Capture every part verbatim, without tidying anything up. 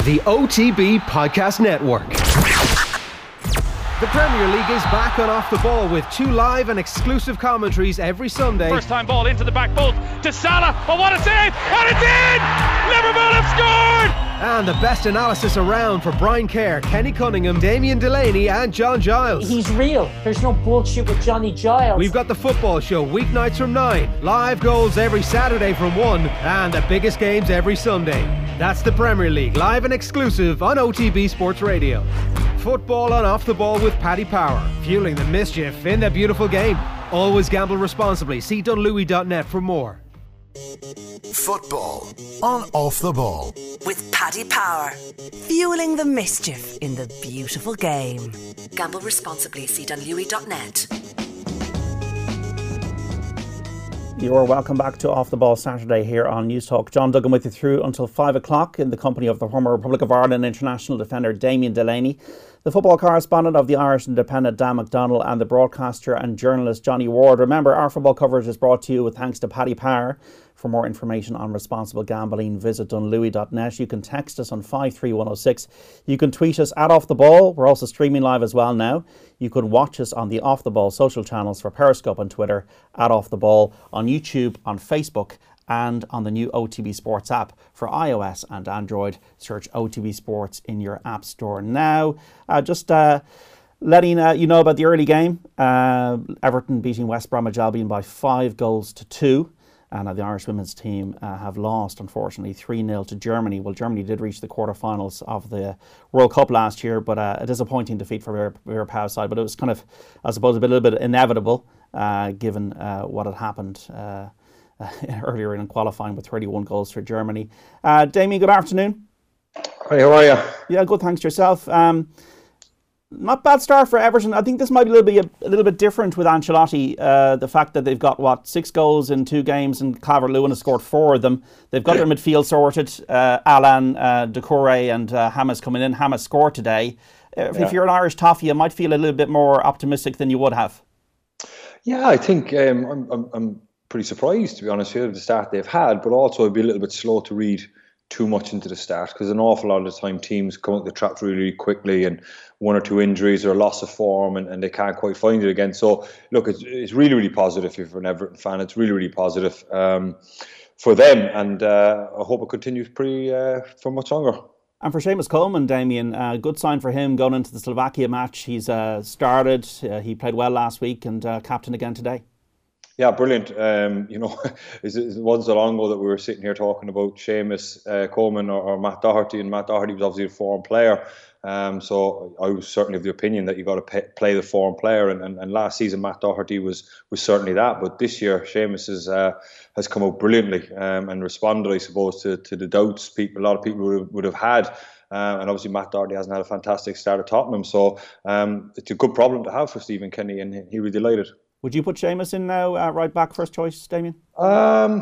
the O T B Podcast Network. The Premier League is back on Off the Ball with two live and exclusive commentaries every Sunday. First time ball into the back post to Salah. Oh, what a save! And it's in! Liverpool have scored! And the best analysis around for Brian Kerr, Kenny Cunningham, Damien Delaney and John Giles. He's real. There's no bullshit with Johnny Giles. We've got the football show weeknights from nine, live goals every Saturday from one, and the biggest games every Sunday. That's the Premier League, live and exclusive on O T B Sports Radio. Football on Off the Ball with Paddy Power, fueling the mischief in the beautiful game. Always gamble responsibly. See Dunlewy dot net for more. Football on Off the Ball with Paddy Power, fueling the mischief in the beautiful game. Gamble responsibly. See Dunlewy dot net. You're welcome back to Off the Ball Saturday here on News Talk. John Duggan with you through until five o'clock in the company of the former Republic of Ireland international defender Damien Delaney, the football correspondent of the Irish Independent Dan McDonnell, and the broadcaster and journalist Johnny Ward. Remember, our football coverage is brought to you with thanks to Paddy Power. For more information on responsible gambling, visit Dunlewy dot net. You can text us on five three one oh six. You can tweet us at Off the Ball. We're also streaming live as well now. You could watch us on the Off the Ball social channels for Periscope on Twitter, at Off the Ball, on YouTube, on Facebook, and on the new O T B Sports app for iOS and Android. Search O T B Sports in your app store now. Uh, just uh, letting uh, you know about the early game. Uh, Everton beating West Bromwich Albion by five goals to two. And uh, the Irish women's team uh, have lost, unfortunately, three nil to Germany. Well, Germany did reach the quarterfinals of the World Cup last year, but uh, a disappointing defeat for Vera, Vera Pauw's side. But it was kind of, I suppose, a, bit, a little bit inevitable, uh, given uh, what had happened uh, earlier in qualifying with thirty-one goals for Germany. Uh, Damien, good afternoon. Hi, how are you? Yeah, good, thanks to yourself. Um, Not bad start for Everton. I think this might be a little bit, a little bit different with Ancelotti. Uh, the fact that they've got, what, six goals in two games and Calvert-Lewin has scored four of them. They've got their midfield sorted. Uh, Alan, uh, Doucouré and uh, Hamas coming in. Hamas scored today. If, yeah. if you're an Irish toffee, you might feel a little bit more optimistic than you would have. Yeah, I think um, I'm, I'm, I'm pretty surprised, to be honest with you, at the start they've had, but also I'd be a little bit slow to read too much into the start, because an awful lot of the time teams come out the traps really, really quickly, and one or two injuries or a loss of form, and, and they can't quite find it again. So look, it's, it's really, really positive. If you're an Everton fan, it's really, really positive um, for them, and uh, I hope it continues pretty uh, for much longer. And for Seamus Coleman, Damien, uh, good sign for him going into the Slovakia match. He's uh, started, uh, he played well last week, and uh, captain again today. Yeah, brilliant. Um, you know, it wasn't so long ago that we were sitting here talking about Seamus uh, Coleman or, or Matt Doherty, and Matt Doherty was obviously a foreign player. Um, so I was certainly of the opinion that you got to pay, play the foreign player, and, and, and last season Matt Doherty was was certainly that. But this year Seamus is, uh, has come out brilliantly um, and responded, I suppose, to, to the doubts people a lot of people would have, would have had. Uh, and obviously Matt Doherty hasn't had a fantastic start at Tottenham, so um, it's a good problem to have for Stephen Kenny, and he'll be delighted. Would you put Seamus in now, uh, right back, first choice, Damien? Um,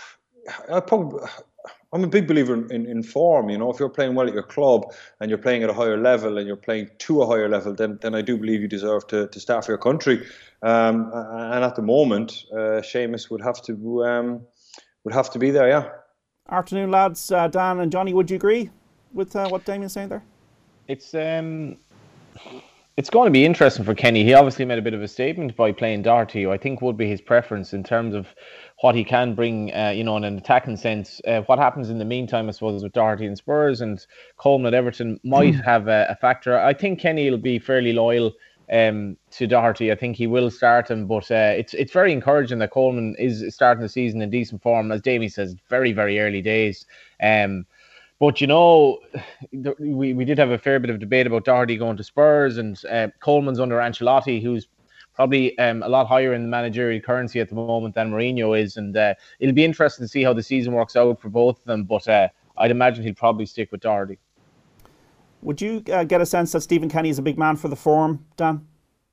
I probably, I'm a big believer in, in, in form. You know, if you're playing well at your club and you're playing at a higher level and you're playing to a higher level, then then I do believe you deserve to, to start for your country. Um, and at the moment, uh, Seamus would have to um, would have to be there. Yeah. Afternoon, lads. Uh, Dan and Johnny, would you agree with uh, what Damien's saying there? It's um. It's going to be interesting for Kenny. He obviously made a bit of a statement by playing Doherty, who I think would be his preference in terms of what he can bring, uh, you know, in an attacking sense. Uh, what happens in the meantime, I suppose, with Doherty and Spurs and Coleman at Everton might have a, a factor. I think Kenny will be fairly loyal um, to Doherty. I think he will start him, but uh, it's it's very encouraging that Coleman is starting the season in decent form. As Damien says, very, very early days. Um, But, you know, we, we did have a fair bit of debate about Doherty going to Spurs, and uh, Coleman's under Ancelotti, who's probably um, a lot higher in the managerial currency at the moment than Mourinho is. And uh, it'll be interesting to see how the season works out for both of them. But uh, I'd imagine he'll probably stick with Doherty. Would you uh, get a sense that Stephen Kenny is a big man for the form, Dan?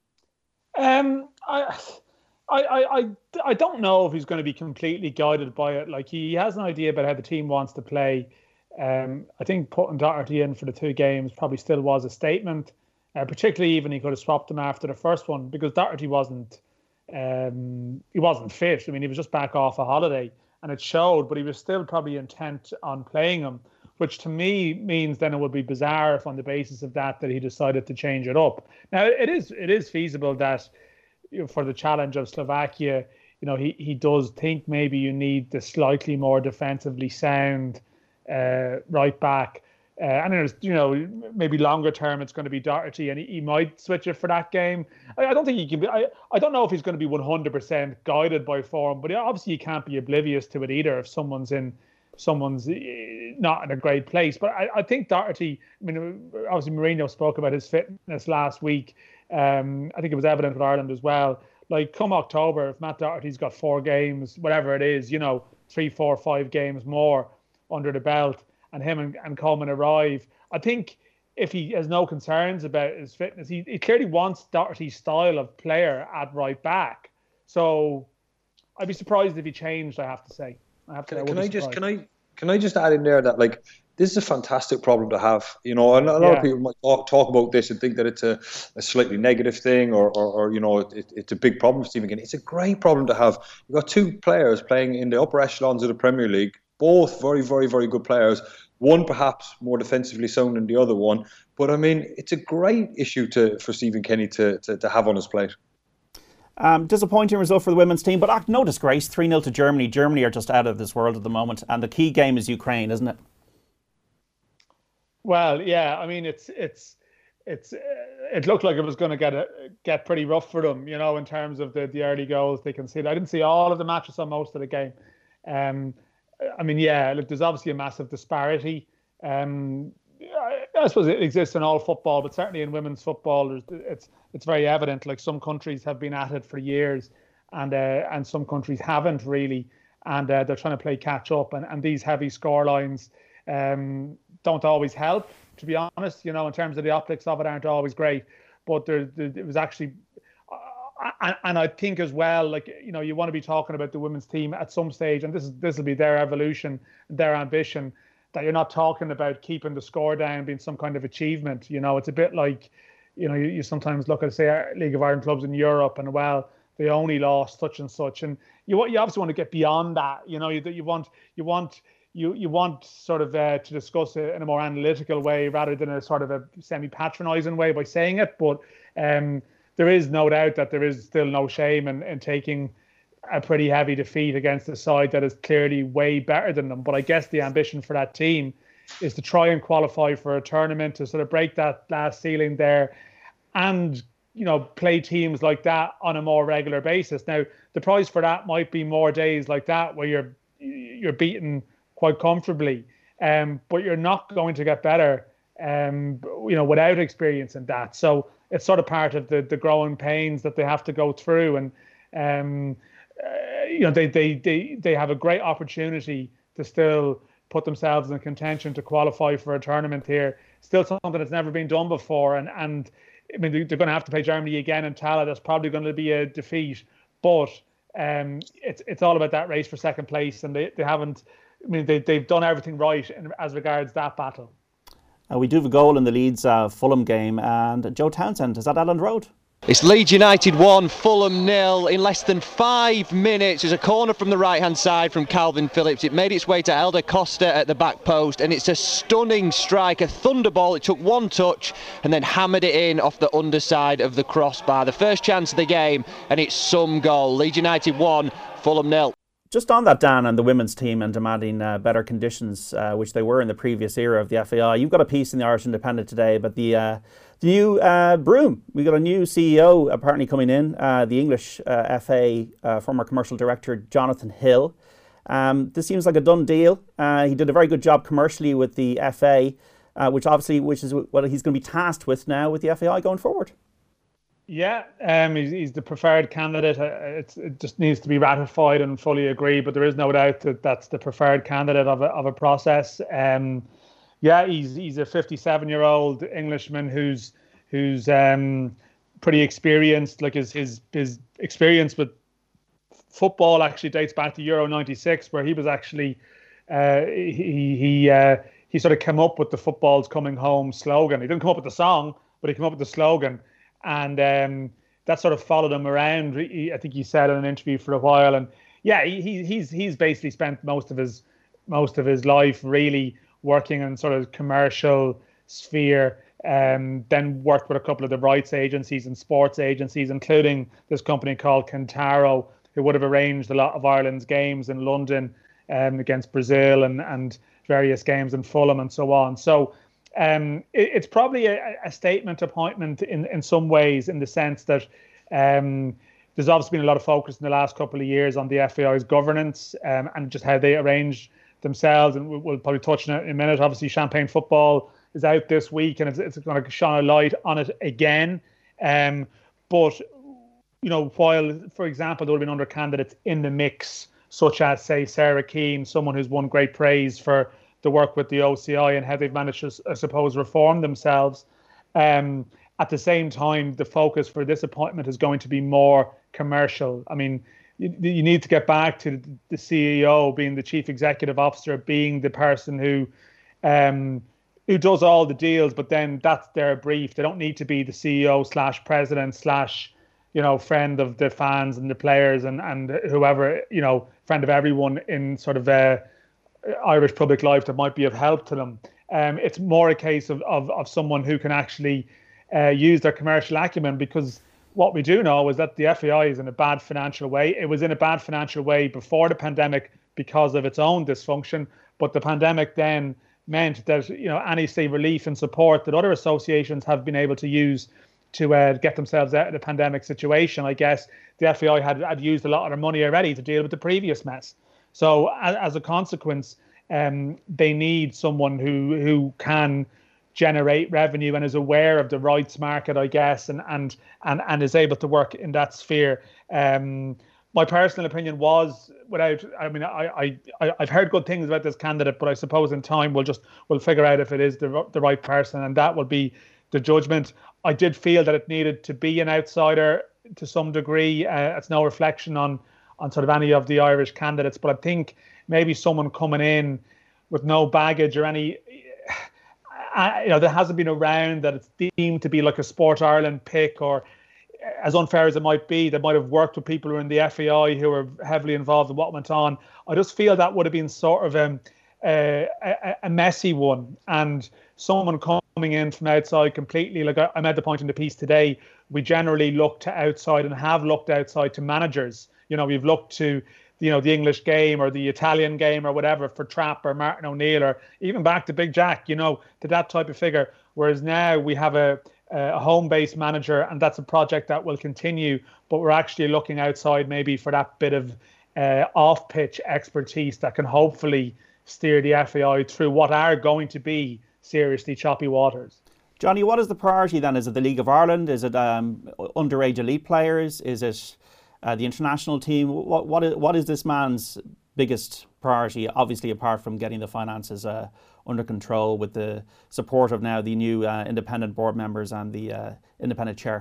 Um, I... I, I, I don't know if he's going to be completely guided by it. Like, he has an idea about how the team wants to play. Um, I think putting Doherty in for the two games probably still was a statement. Uh, particularly even he could have swapped him after the first one, because Doherty wasn't um, he wasn't fit. I mean, he was just back off a holiday, and it showed. But he was still probably intent on playing him. which to me means then it would be bizarre if on the basis of that that he decided to change it up. Now, it is it is feasible that, you know, for the challenge of Slovakia, you know, he, he does think maybe you need the slightly more defensively sound uh, right back. Uh, and there's, you know, maybe longer term it's going to be Doherty, and he, he might switch it for that game. I, I don't think he can be. I, I don't know if he's going to be one hundred percent guided by form, but obviously you can't be oblivious to it either if someone's in someone's not in a great place. But I, I think Doherty. I mean, obviously Mourinho spoke about his fitness last week. Um, I think it was evident with Ireland as well. Like come October, if Matt Doherty's got four games, whatever it is, you know, three, four, five games more under the belt, and him and, and Coleman arrive, I think if he has no concerns about his fitness, he, he clearly wants Doherty's style of player at right back. So I'd be surprised if he changed, I have to say. I have to can, say, I can I just surprised. can I can I just add in there that, like, this is a fantastic problem to have, you know, and a lot Yeah. of people might talk, talk about this and think that it's a, a slightly negative thing, or, or, or you know, it, it's a big problem for Stephen Kenny. It's a great problem to have. You've got two players playing in the upper echelons of the Premier League, both very, very, very good players. One perhaps more defensively sound than the other one. But, I mean, it's a great issue to for Stephen Kenny to, to, to have on his plate. Um, disappointing result for the women's team, but uh, no disgrace. three nil to Germany. Germany are just out of this world at the moment. And the key game is Ukraine, isn't it? Well, yeah. I mean, it's it's it's uh, it looked like it was going to get a, get pretty rough for them, you know, in terms of the, the early goals they conceded. I didn't see all of the matches on most of the game. Um, I mean, yeah, look, there's obviously a massive disparity. Um, I, I suppose it exists in all football, but certainly in women's football, there's, it's it's very evident. Like some countries have been at it for years, and uh, and some countries haven't really, and uh, they're trying to play catch up. And, and these heavy score lines um, don't always help, to be honest. You know, in terms of the optics of it, aren't always great. But there, there it was actually. And, and I think as well, like, you know, you want to be talking about the women's team at some stage, and this is this will be their evolution, their ambition, that you're not talking about keeping the score down being some kind of achievement. You know, it's a bit like, you know, you, you sometimes look at, say, League of Ireland clubs in Europe, and, well, they only lost such and such, and you you obviously want to get beyond that. You know, you you want you want you you want sort of uh, to discuss it in a more analytical way rather than a sort of a semi-patronising way by saying it, but. Um, There is no doubt that there is still no shame in, in taking a pretty heavy defeat against a side that is clearly way better than them. But I guess the ambition for that team is to try and qualify for a tournament, to sort of break that last ceiling there, and, you know, play teams like that on a more regular basis. Now, the prize for that might be more days like that where you're you're beaten quite comfortably, um, but you're not going to get better, um, you know, without experience in that. So it's sort of part of the, the growing pains that they have to go through. And, um, uh, you know, they, they, they, they have a great opportunity to still put themselves in contention to qualify for a tournament here. Still something that's never been done before. And, and I mean, they're going to have to play Germany again in Tallaght. That's probably going to be a defeat. But um, it's it's all about that race for second place. And they, they haven't, I mean, they, they've done everything right in, as regards that battle. Uh, we do have a goal in the Leeds uh, Fulham game, and Joe Townsend is at Elland Road. It's Leeds United one, Fulham nil. In less than five minutes, there's a corner from the right-hand side from Calvin Phillips. It made its way to Elder Costa at the back post, and it's a stunning strike, a thunderball. It took one touch and then hammered it in off the underside of the crossbar. The first chance of the game, and it's some goal. Leeds United one, Fulham nil. Just on that, Dan, and the women's team and demanding uh, better conditions, uh, which they were in the previous era of the F A I. You've got a piece in the Irish Independent today about the, uh, the new uh, Broom. We got a new C E O apparently coming in, uh, the English uh, F A, uh, former commercial director Jonathan Hill. Um, this seems like a done deal. Uh, he did a very good job commercially with the F A, uh, which obviously, which is what he's going to be tasked with now with the F A I going forward. Yeah, um, he's, he's the preferred candidate. It's, it just needs to be ratified and fully agreed, but there is no doubt that that's the preferred candidate of a, of a process. Um, yeah, he's he's a fifty-seven-year-old Englishman who's who's um, pretty experienced. Like his his his experience with football actually dates back to Euro ninety-six, where he was actually uh, he he uh, he sort of came up with the "Football's Coming Home" slogan. He didn't come up with the song, but he came up with the slogan. And um, that sort of followed him around. He, I think he said in an interview for a while. And yeah, he, he's he's basically spent most of his most of his life really working in sort of commercial sphere. Um, then worked with a couple of the rights agencies and sports agencies, including this company called Kentaro, who would have arranged a lot of Ireland's games in London um, against Brazil and, and various games in Fulham and so on. So um, it, it's probably a, a statement appointment in, in some ways, in the sense that um, there's obviously been a lot of focus in the last couple of years on the F A I's governance um, and just how they arrange themselves. And we'll, we'll probably touch on it in a minute. Obviously, Champagne Football is out this week, and it's, it's going to shine a light on it again. Um, but, you know, while, for example, there would have been other candidates in the mix, such as, say, Sarah Keane, someone who's won great praise for the work with the O C I and how they've managed to, I suppose, reform themselves. Um, at the same time, the focus for this appointment is going to be more commercial. I mean, you, you need to get back to the C E O being the chief executive officer, being the person who... Um, who does all the deals, but then that's their brief. They don't need to be the C E O slash president slash, you know, friend of the fans and the players and, and whoever, you know, friend of everyone in sort of uh, Irish public life that might be of help to them. Um, it's more a case of, of, of someone who can actually uh, use their commercial acumen, because what we do know is that the F A I is in a bad financial way. It was in a bad financial way before the pandemic because of its own dysfunction, but the pandemic then meant that, you know, any, say, relief and support that other associations have been able to use to uh, get themselves out of the pandemic situation, I guess the F A I had, had used a lot of their money already to deal with the previous mess. So as, as a consequence, um, they need someone who who can generate revenue and is aware of the rights market, I guess, and and and, and is able to work in that sphere. Um, My personal opinion was, without, I mean, I, I, I've heard good things about this candidate, but I suppose in time we'll just, we'll figure out if it is the the right person, and that will be the judgment. I did feel that it needed to be an outsider to some degree. Uh, it's no reflection on, on sort of any of the Irish candidates, but I think maybe someone coming in with no baggage or any, uh, you know, that hasn't been around, that it's deemed to be like a Sport Ireland pick, or as unfair as it might be, they might have worked with people who are in the F A I who were heavily involved in what went on. I just feel that would have been sort of um, a, a, a messy one. And someone coming in from outside completely, like I, I made the point in the piece today, we generally look to outside and have looked outside to managers. You know, we've looked to, you know, the English game or the Italian game or whatever for Trapp or Martin O'Neill, or even back to Big Jack, you know, to that type of figure. Whereas now we have a a home-based manager, and that's a project that will continue, but we're actually looking outside maybe for that bit of uh, off-pitch expertise that can hopefully steer the F A I through what are going to be seriously choppy waters. Johnny, what is the priority then? Is it the League of Ireland? Is it um, underage elite players? Is it uh, the international team? What, what, is, what is this man's biggest priority, obviously apart from getting the finances uh, under control with the support of now the new uh, independent board members and the uh, independent chair?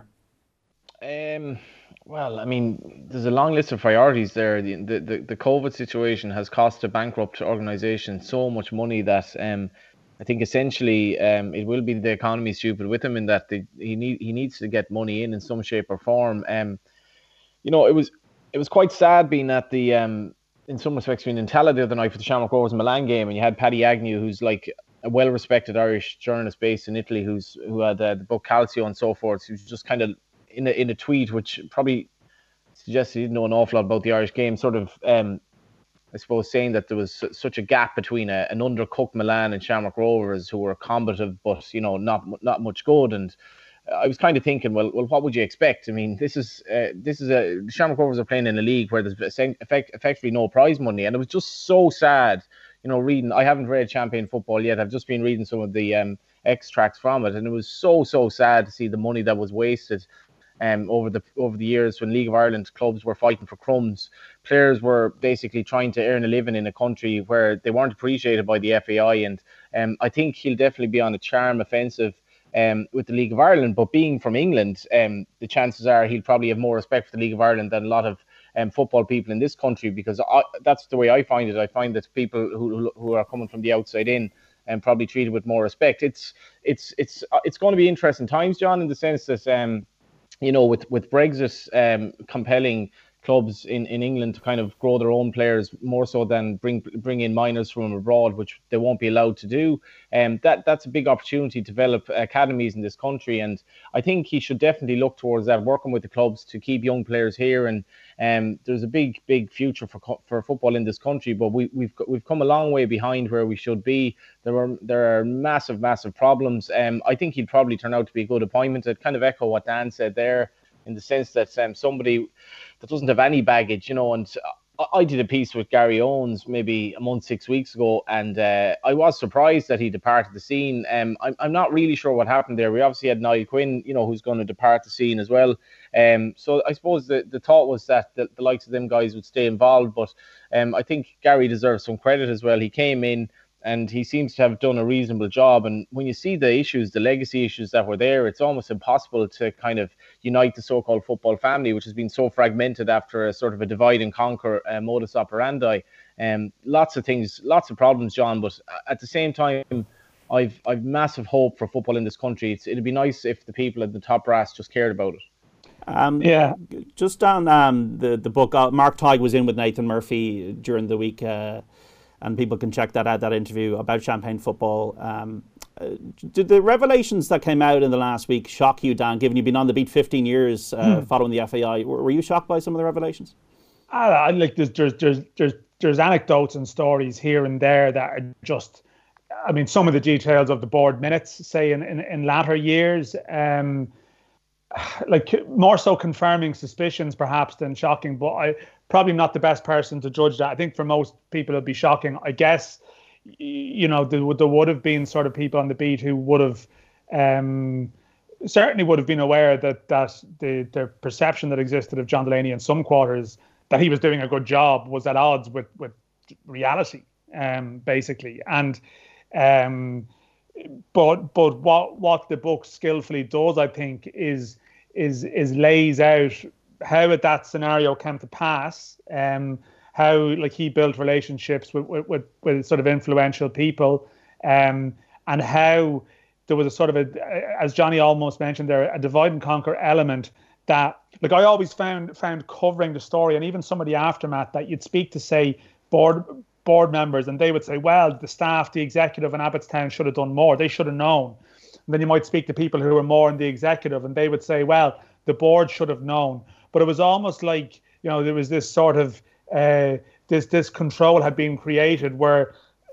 Um, well, I mean, there's a long list of priorities there. The, the, the COVID situation has cost a bankrupt organisation so much money that um, I think essentially um, it will be the economy stupid with him, in that they, he need he needs to get money in in some shape or form. Um, you know, it was it was quite sad being at the um, in some respects being in Tala the other night for the Shamrock Rovers Milan game, and you had Paddy Agnew, who's like a well-respected Irish journalist based in Italy, who's who had uh, the book Calcio and so forth. Who's just kind of in a in a tweet which probably suggests he didn't know an awful lot about the Irish game, sort of um, I suppose saying that there was such a gap between a, an undercooked Milan and Shamrock Rovers, who were combative but, you know, not not much good. And I was kind of thinking, well, well, what would you expect? I mean, this is uh, this is a Shamrock Rovers are playing in a league where there's effect, effectively no prize money, and it was just so sad, you know. Reading, I haven't read Champagne Football yet. I've just been reading some of the um, extracts from it, and it was so so sad to see the money that was wasted um, over the over the years when League of Ireland clubs were fighting for crumbs. Players were basically trying to earn a living in a country where they weren't appreciated by the F A I, and um, I think he'll definitely be on a charm offensive Um, with the League of Ireland. But being from England, um, the chances are he'll probably have more respect for the League of Ireland than a lot of um, football people in this country, because I, that's the way I find it. I find that people who who are coming from the outside in and um, probably treated with more respect. It's it's it's it's going to be interesting times, John, in the sense that um, you know, with with Brexit um, compelling clubs in, in England to kind of grow their own players more so than bring bring in minors from abroad, which they won't be allowed to do. Um, that that's a big opportunity to develop academies in this country, and I think he should definitely look towards that, working with the clubs to keep young players here. And um, there's a big big future for for football in this country, but we, we've we've come a long way behind where we should be. There are there are massive massive problems. Um, I think he'd probably turn out to be a good appointment. I'd kind of echo what Dan said there, in the sense that um, somebody that doesn't have any baggage, you know. And I, I did a piece with Gary Owens maybe a month, six weeks ago, and uh, I was surprised that he departed the scene. Um, I'm, I'm not really sure what happened there. We obviously had Niall Quinn, you know, who's going to depart the scene as well. Um, so I suppose the, the thought was that the, the likes of them guys would stay involved, but um, I think Gary deserves some credit as well. He came in, and he seems to have done a reasonable job. And when you see the issues, the legacy issues that were there, it's almost impossible to kind of unite the so-called football family, which has been so fragmented after a sort of a divide and conquer uh, modus operandi. Um, lots of things, lots of problems, John. But at the same time, I've I've massive hope for football in this country. It's, it'd be nice if the people at the top brass just cared about it. Um, yeah. Just on um, the the book, uh, Mark Tighe was in with Nathan Murphy during the week. Uh, And people can check that out, that interview about Champagne football. Um, uh, did the revelations that came out in the last week shock you, Dan, given you've been on the beat fifteen years uh, hmm. following the F A I? Were, were you shocked by some of the revelations? I, I like there's, there's there's there's there's anecdotes and stories here and there that are just, I mean, some of the details of the board minutes, say in, in, in latter years, um, like more so confirming suspicions perhaps than shocking, but I probably not the best person to judge that. I think for most people it'd be shocking. I guess, you know, there, there would have been sort of people on the beat who would have um, certainly would have been aware that that the, the perception that existed of John Delaney in some quarters that he was doing a good job was at odds with, with reality, um, basically. And um, but but what what the book skillfully does, I think, is is is lays out how that scenario came to pass, um, how like he built relationships with with, with, with sort of influential people, um, and how there was a sort of a, as Johnny almost mentioned there, a divide and conquer element that, like, I always found found covering the story and even some of the aftermath that you'd speak to, say, board board members, and they would say, well, the staff, the executive in Abbottstown should have done more. They should have known. And then you might speak to people who were more in the executive, and they would say, well, the board should have known. But it was almost like, you know, there was this sort of uh, this this control had been created where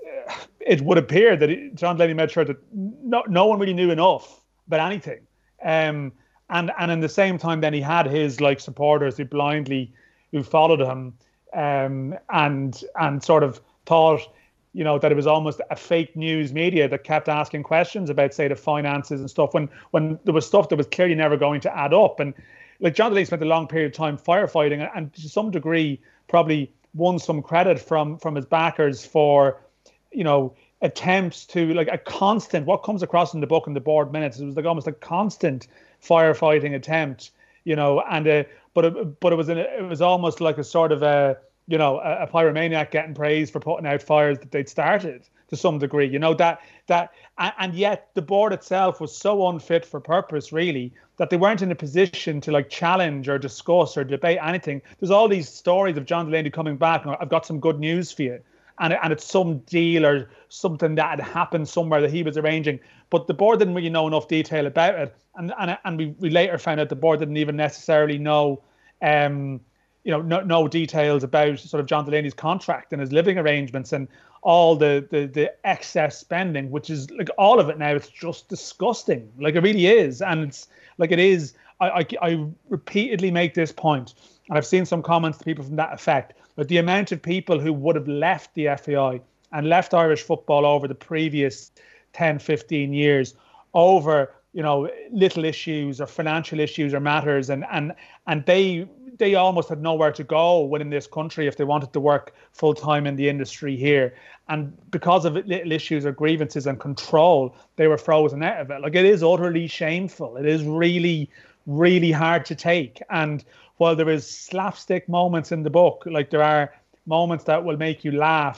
it would appear that it, John Delaney made sure that no no one really knew enough about anything. Um, and and in the same time, then he had his like supporters who blindly who followed him, um, and and sort of thought, you know, that it was almost a fake news media that kept asking questions about, say, the finances and stuff when when there was stuff that was clearly never going to add up. And like John Delaney spent a long period of time firefighting, and, and to some degree probably won some credit from from his backers for, you know, attempts to, like, a constant, what comes across in the book and the board minutes, it was like almost a constant firefighting attempt, you know, and uh, but it, but it was an, it was almost like a sort of a, you know, a, a pyromaniac getting praised for putting out fires that they'd started to some degree, you know, that that and yet the board itself was so unfit for purpose, really, that they weren't in a position to like challenge or discuss or debate anything. There's all these stories of John Delaney coming back, and I've got some good news for you. And, and it's some deal or something that had happened somewhere that he was arranging. But the board didn't really know enough detail about it. And and, and we, we later found out the board didn't even necessarily know, um, you know, no, no details about sort of John Delaney's contract and his living arrangements and all the, the, the excess spending, which is like all of it now. It's just disgusting. Like, it really is. And it's like it is. I, I, I repeatedly make this point, and I've seen some comments to people from that effect, but the amount of people who would have left the F A I and left Irish football over the previous ten, fifteen years over, you know, little issues or financial issues or matters, and and and they they almost had nowhere to go within this country if they wanted to work full time in the industry here. And because of little issues or grievances and control, they were frozen out of it. Like, it is utterly shameful. It is really, really hard to take. And while there is slapstick moments in the book, like there are moments that will make you laugh,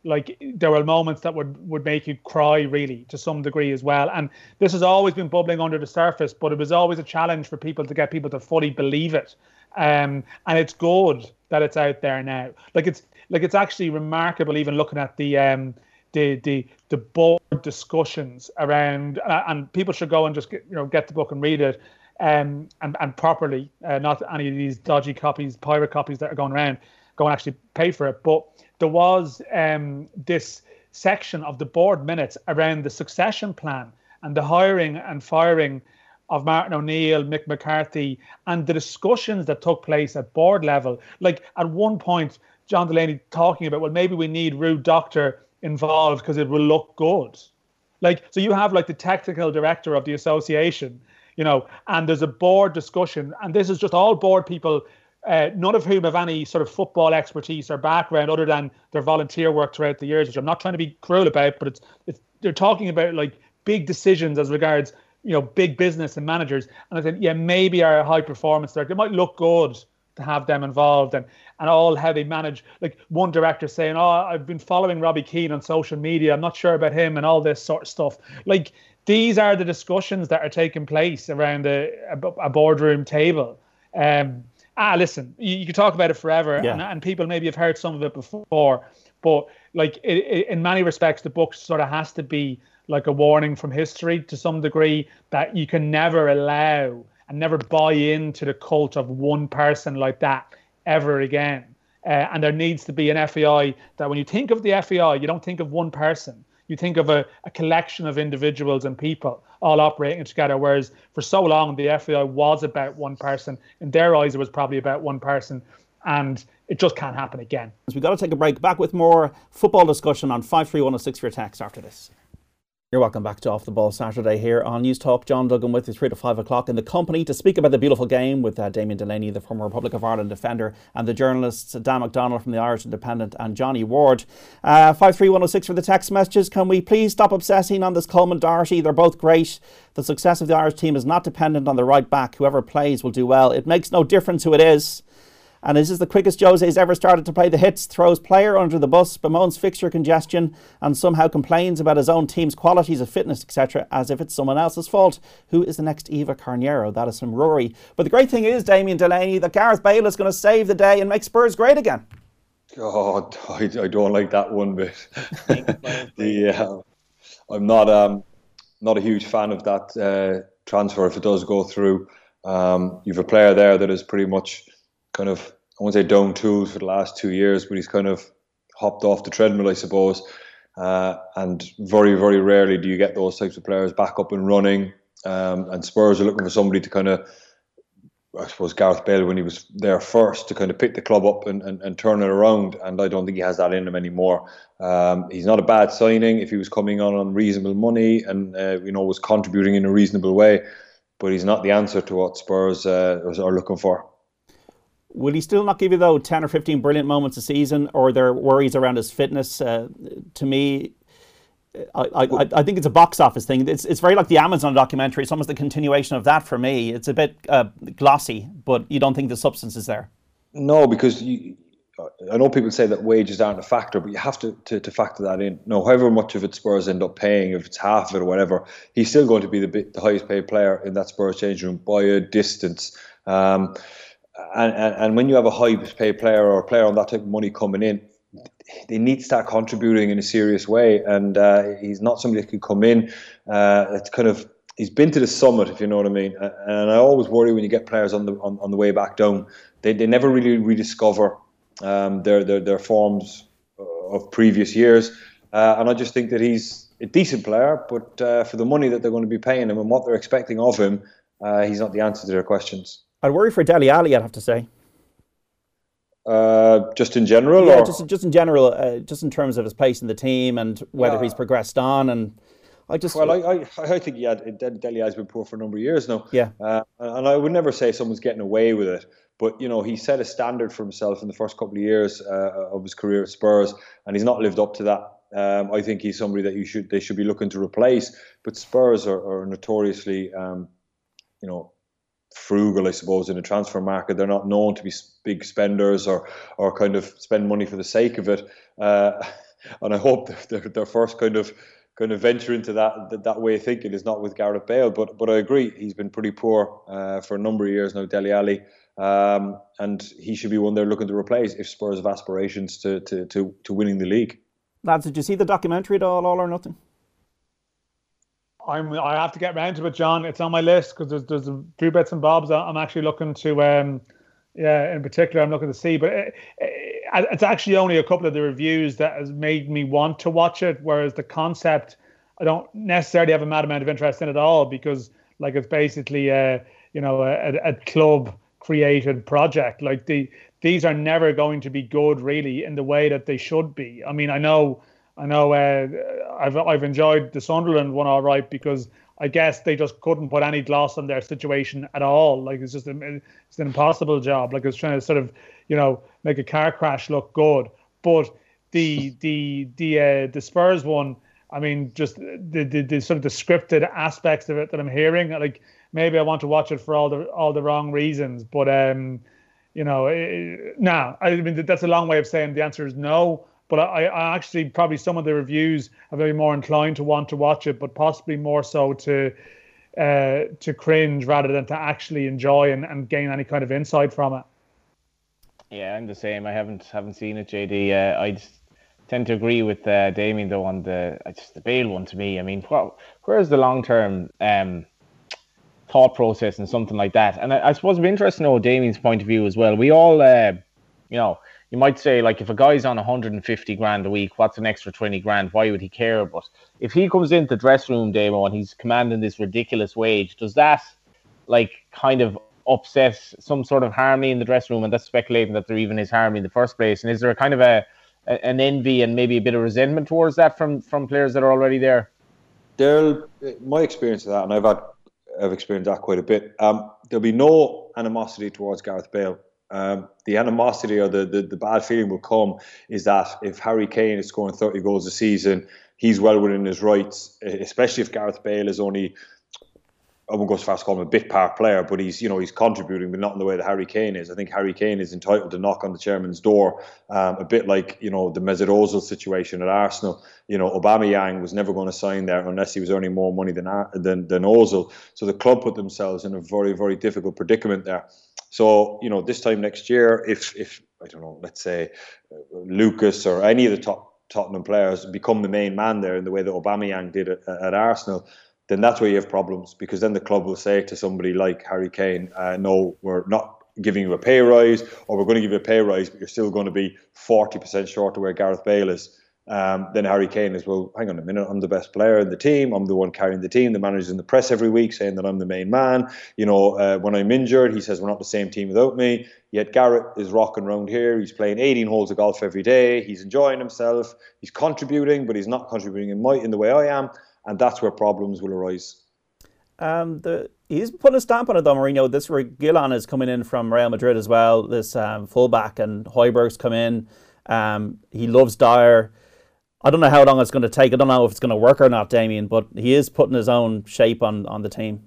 like there were moments that would, would make you cry really to some degree as well. And this has always been bubbling under the surface, but it was always a challenge for people to get people to fully believe it. Um, and it's good that it's out there now. Like it's like it's actually remarkable, even looking at the um, the the the board discussions around, uh, and people should go and just get, you know get the book and read it, um, and and properly, uh, not any of these dodgy copies, pirate copies that are going around. Go and actually pay for it. But there was um, this section of the board minutes around the succession plan and the hiring and firing of Martin O'Neill, Mick McCarthy, and the discussions that took place at board level. Like at one point, John Delaney talking about, well, maybe we need Ruud Doctor involved because it will look good. Like, so you have like the technical director of the association, you know, and there's a board discussion, and this is just all board people, Uh, none of whom have any sort of football expertise or background other than their volunteer work throughout the years, which I'm not trying to be cruel about, but it's, it's they're talking about like big decisions as regards, you know, big business and managers. And I said, yeah, maybe our high performance director, it might look good to have them involved, and, and all how they manage. Like one director saying, oh, I've been following Robbie Keane on social media, I'm not sure about him, and all this sort of stuff. Like these are the discussions that are taking place around a, a, a boardroom table. Um, Ah, listen, you, you could talk about it forever, yeah. and, and people maybe have heard some of it before, but like it, it, in many respects, the book sort of has to be like a warning from history to some degree, that you can never allow and never buy into the cult of one person like that ever again. Uh, and there needs to be an F A I that when you think of the F A I, you don't think of one person. You think of a, a collection of individuals and people all operating together, whereas for so long the F A I was about one person. In their eyes, it was probably about one person, and it just can't happen again. We've got to take a break. Back with more football discussion on five three one oh six for your text after this. You're welcome back to Off the Ball Saturday here on News Talk. John Duggan with you three to five o'clock in the company to speak about the beautiful game with uh, Damien Delaney, the former Republic of Ireland defender, and the journalists Dan McDonnell from the Irish Independent and Johnny Ward. Uh, five three one oh six for the text messages. Can we please stop obsessing on this Coleman Doherty? They're both great. The success of the Irish team is not dependent on the right back. Whoever plays will do well. It makes no difference who it is. And this is the quickest Jose's ever started to play the hits, throws player under the bus, bemoans fixture congestion, and somehow complains about his own team's qualities of fitness, et cetera, as if it's someone else's fault. Who is the next Eva Carniero? That is from Rory. But the great thing is, Damien Delaney, that Gareth Bale is going to save the day and make Spurs great again. God, I, I don't like that one bit. the, uh, I'm not um, not a huge fan of that uh, transfer if it does go through. Um, you've a player there that is pretty much kind of, I won't say down tools for the last two years, but he's kind of hopped off the treadmill, I suppose. Uh, and very, very rarely do you get those types of players back up and running. Um, and Spurs are looking for somebody to kind of, I suppose Gareth Bale, when he was there first, to kind of pick the club up and, and, and turn it around. And I don't think he has that in him anymore. Um, he's not a bad signing if he was coming on on reasonable money and, uh, you know, was contributing in a reasonable way. But he's not the answer to what Spurs uh, are looking for. Will he still not give you, though, ten or fifteen brilliant moments a season, or are there worries around his fitness? Uh, to me, I, I, I think it's a box office thing. It's it's very like the Amazon documentary. It's almost a continuation of that for me. It's a bit uh, glossy, but you don't think the substance is there? No, because you, I know people say that wages aren't a factor, but you have to, to, to factor that in. No, however much of it Spurs end up paying, if it's half of it or whatever, he's still going to be the, the highest paid player in that Spurs change room by a distance. Um, And, and and when you have a high paid player or a player on that type of money coming in, they need to start contributing in a serious way. And uh, he's not somebody that can come in. Uh, it's kind of he's been to the summit, if you know what I mean. And I always worry when you get players on the on, on the way back down. They they never really rediscover um, their their their forms of previous years. Uh, and I just think that he's a decent player, but uh, for the money that they're going to be paying him and what they're expecting of him, uh, he's not the answer to their questions. I'd worry for Dele Alli, I'd have to say. Uh, just in general? Yeah, or? just just in general, uh, just in terms of his place in the team and whether yeah. he's progressed on. And I just well, I I, I think yeah, Dele Alli's been poor for a number of years now. Yeah, uh, and I would never say someone's getting away with it, but you know he set a standard for himself in the first couple of years uh, of his career at Spurs, and he's not lived up to that. Um, I think he's somebody that you should they should be looking to replace. But Spurs are, are notoriously, um, you know. frugal, I suppose, in the transfer market. They're not known to be big spenders or or kind of spend money for the sake of it. Uh, and I hope their, their first kind of kind of venture into that, that that way of thinking is not with Gareth Bale. But but I agree, he's been pretty poor uh, for a number of years now, Dele Alli, um, and he should be one they're looking to replace if Spurs have aspirations to to to, to winning the league. Lads, did you see the documentary at all, All or Nothing? I'm, I have to get round to it, John. It's on my list because there's there's a few bits and bobs I'm actually looking to, um, yeah, in particular I'm looking to see. But it, it, it's actually only a couple of the reviews that has made me want to watch it, whereas the concept, I don't necessarily have a mad amount of interest in at all, because like it's basically a, you know, a, a club created project. Like the these are never going to be good really in the way that they should be. I mean, I know. I know uh, I've I've enjoyed the Sunderland one all right, because I guess they just couldn't put any gloss on their situation at all. Like it's just a, it's an impossible job. Like it's trying to sort of, you know, make a car crash look good. But the the the uh, the Spurs one, I mean, just the, the the sort of the scripted aspects of it that I'm hearing. Like maybe I want to watch it for all the all the wrong reasons. But um, you know, it, nah, I mean that's a long way of saying the answer is no. But I, I actually, probably some of the reviews are very more inclined to want to watch it, but possibly more so to uh, to cringe rather than to actually enjoy and, and gain any kind of insight from it. Yeah, I'm the same. I haven't haven't seen it, J D. Uh, I just tend to agree with uh, Damien though on the just the Bale one. To me, I mean, what, where's the long term um, thought process and something like that? And I, I suppose it'd be interesting to know Damien's point of view as well. We all, uh, you know. You might say, like, if a guy's on one hundred fifty grand a week, what's an extra twenty grand? Why would he care? But if he comes into the dressing room, Damo, and he's commanding this ridiculous wage, does that, like, kind of upset some sort of harmony in the dressing room? And that's speculating that there even is harmony in the first place. And is there a kind of a, a an envy and maybe a bit of resentment towards that from, from players that are already there? There, my experience of that, and I've had I've experienced that quite a bit. Um, there'll be no animosity towards Gareth Bale. Um, the animosity or the, the, the bad feeling will come is that if Harry Kane is scoring thirty goals a season, he's well within his rights, especially if Gareth Bale is only, I won't go as far as to call him a bit part player, but he's, you know, he's contributing, but not in the way that Harry Kane is. I think Harry Kane is entitled to knock on the chairman's door, um, a bit like, you know, the Mesut Ozil situation at Arsenal. You know, Aubameyang was never going to sign there unless he was earning more money than than, than Ozil. So the club put themselves in a very, very difficult predicament there. So, you know, this time next year, if, if I don't know, let's say uh, Lucas or any of the top Tottenham players become the main man there in the way that Aubameyang did at, at Arsenal, then that's where you have problems, because then the club will say to somebody like Harry Kane, uh, no, we're not giving you a pay rise, or we're going to give you a pay rise, but you're still going to be forty percent short of where Gareth Bale is. Um, then Harry Kane is, well, hang on a minute, I'm the best player in the team, I'm the one carrying the team, the manager's in the press every week saying that I'm the main man. You know, uh, when I'm injured, he says we're not the same team without me. Yet Gareth is rocking around here, he's playing eighteen holes of golf every day, he's enjoying himself, he's contributing, but he's not contributing in, my, in the way I am, and that's where problems will arise. Um, the, he's put a stamp on it though, Mourinho. This Reguilon is coming in from Real Madrid as well, this um, fullback, and Højbjerg's come in. Um, he loves Dyer. I don't know how long it's going to take. I don't know if it's going to work or not, Damien, but he is putting his own shape on, on the team.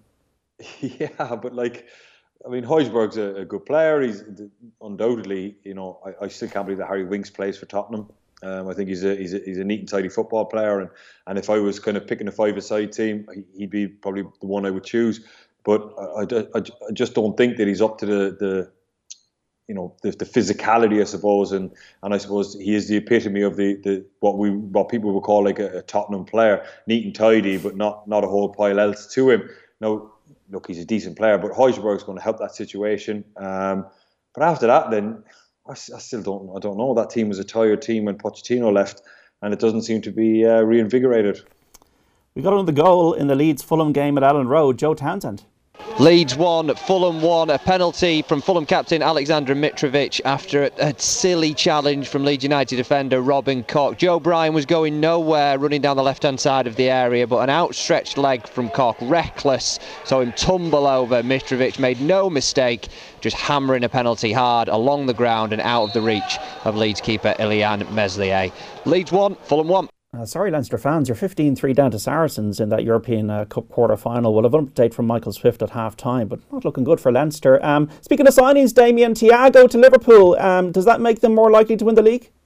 Yeah, but like, I mean, Højbjerg's a, a good player. He's undoubtedly, you know, I, I still can't believe that Harry Winks plays for Tottenham. Um, I think he's a, he's a he's a neat and tidy football player, and, and if I was kind of picking a five-a-side team, he'd be probably the one I would choose. But I, I, I just don't think that he's up to the, the you know, the, the physicality, I suppose, and and I suppose he is the epitome of the, the what we what people would call like a, a Tottenham player, neat and tidy, but not not a whole pile else to him. Now, look, he's a decent player, but Højbjerg's going to help that situation. Um, but after that, then I, I still don't I don't know. That team was a tired team when Pochettino left, and it doesn't seem to be uh, reinvigorated. We got another goal in the Leeds Fulham game at Ellen Road. Joe Townsend. Leeds one, Fulham one, a penalty from Fulham captain Alexander Mitrovic after a, a silly challenge from Leeds United defender Robin Koch. Joe Bryan was going nowhere running down the left-hand side of the area, but an outstretched leg from Koch, reckless, saw him tumble over. Mitrovic made no mistake, just hammering a penalty hard along the ground and out of the reach of Leeds keeper Ilian Meslier. Leeds one, Fulham one. Uh, sorry, Leinster fans, you're fifteen three down to Saracens in that European uh, Cup quarter-final. We'll have an update from Michael Swift at half-time, but not looking good for Leinster. Um, speaking of signings, Damien, Thiago to Liverpool, um, does that make them more likely to win the league?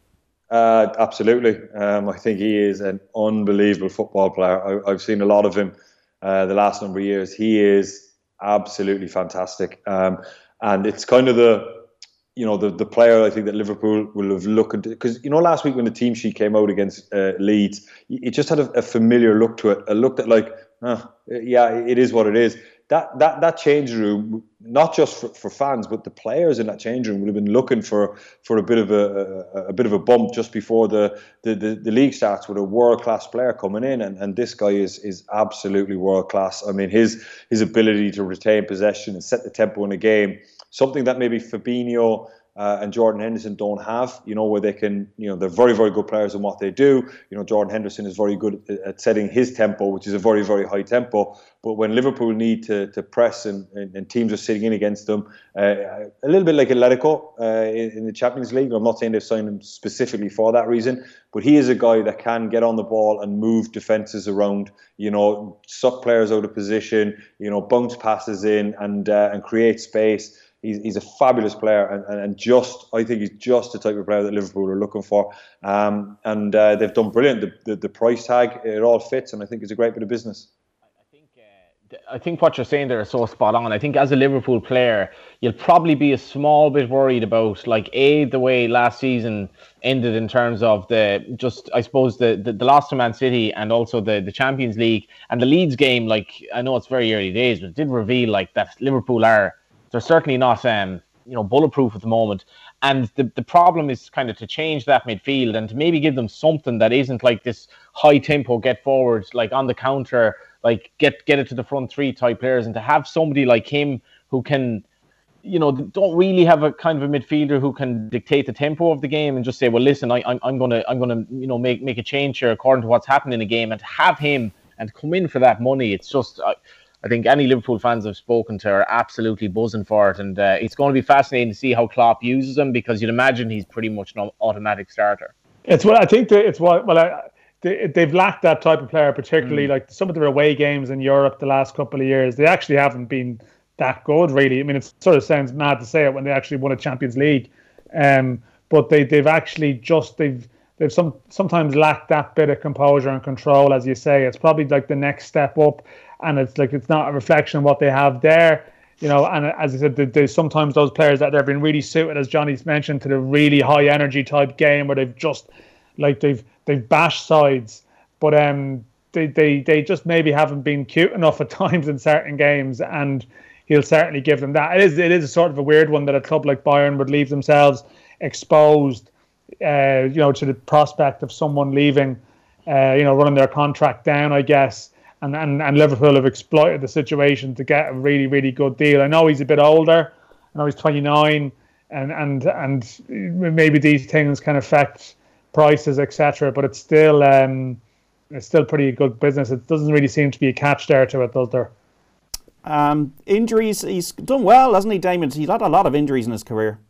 Uh, absolutely. Um, I think he is an unbelievable football player. I, I've seen a lot of him uh, the last number of years. He is absolutely fantastic. Um, and it's kind of the, you know, the, the player I think that Liverpool will have looked into. Because, you know, last week when the team sheet came out against uh, Leeds, it just had a, a familiar look to it. A look that like, oh, yeah, it is what it is. That that that change room, not just for, for fans, but the players in that change room would have been looking for for a bit of a a, a bit of a bump just before the the, the, the league starts with a world class player coming in, and, and this guy is is absolutely world class. I mean, his his ability to retain possession and set the tempo in a game, something that maybe Fabinho Uh, and Jordan Henderson don't have, you know, where they can, you know, they're very, very good players in what they do. You know, Jordan Henderson is very good at, at setting his tempo, which is a very, very high tempo. But when Liverpool need to to press and, and, and teams are sitting in against them, uh, a little bit like Atletico uh, in, in the Champions League. I'm not saying they've signed him specifically for that reason, but he is a guy that can get on the ball and move defences around, you know, suck players out of position, you know, bounce passes in and uh, and create space. He's, he's a fabulous player, and, and, and just I think he's just the type of player that Liverpool are looking for. Um, and uh, they've done brilliant. The, the, the price tag, it all fits, and I think it's a great bit of business. I think uh, I think what you're saying there is so spot on. I think as a Liverpool player, you'll probably be a small bit worried about, like, A, the way last season ended in terms of the just I suppose the, the, the loss to Man City and also the, the Champions League and the Leeds game. Like, I know it's very early days, but it did reveal like that Liverpool are. They're certainly not, um, you know, bulletproof at the moment. And the, the problem is kind of to change that midfield and to maybe give them something that isn't like this high tempo, get forward, like on the counter, like get get it to the front three type players, and to have somebody like him who can, you know, don't really have a kind of a midfielder who can dictate the tempo of the game and just say, well, listen, I, I'm I'm gonna I'm gonna you know make make a change here according to what's happening in the game, and to have him and come in for that money, it's just. Uh, I think any Liverpool fans I've spoken to are absolutely buzzing for it, and uh, it's going to be fascinating to see how Klopp uses him, because you'd imagine he's pretty much an automatic starter. It's what I think. That it's what well, I, they, they've lacked that type of player, particularly mm. like some of their away games in Europe the last couple of years. They actually haven't been that good, really. I mean, it sort of sounds mad to say it when they actually won a Champions League, um, but they they've actually just they've they've some sometimes lacked that bit of composure and control, as you say. It's probably like the next step up. And it's like it's not a reflection of what they have there, you know. And as I said, there's sometimes those players that they've been really suited, as Johnny's mentioned, to the really high energy type game where they've just like they've they've bashed sides, but um they they they just maybe haven't been cute enough at times in certain games. And he'll certainly give them that. It is it is a sort of a weird one that a club like Bayern would leave themselves exposed, uh, you know, to the prospect of someone leaving, uh, you know, running their contract down, I guess. And, and and Liverpool have exploited the situation to get a really, really good deal. I know he's a bit older. I know he's twenty-nine, and and and maybe these things can affect prices, et cetera. But it's still um, it's still pretty good business. It doesn't really seem to be a catch there to it, does there? Um, injuries. He's done well, hasn't he, Damien? He's had a lot of injuries in his career.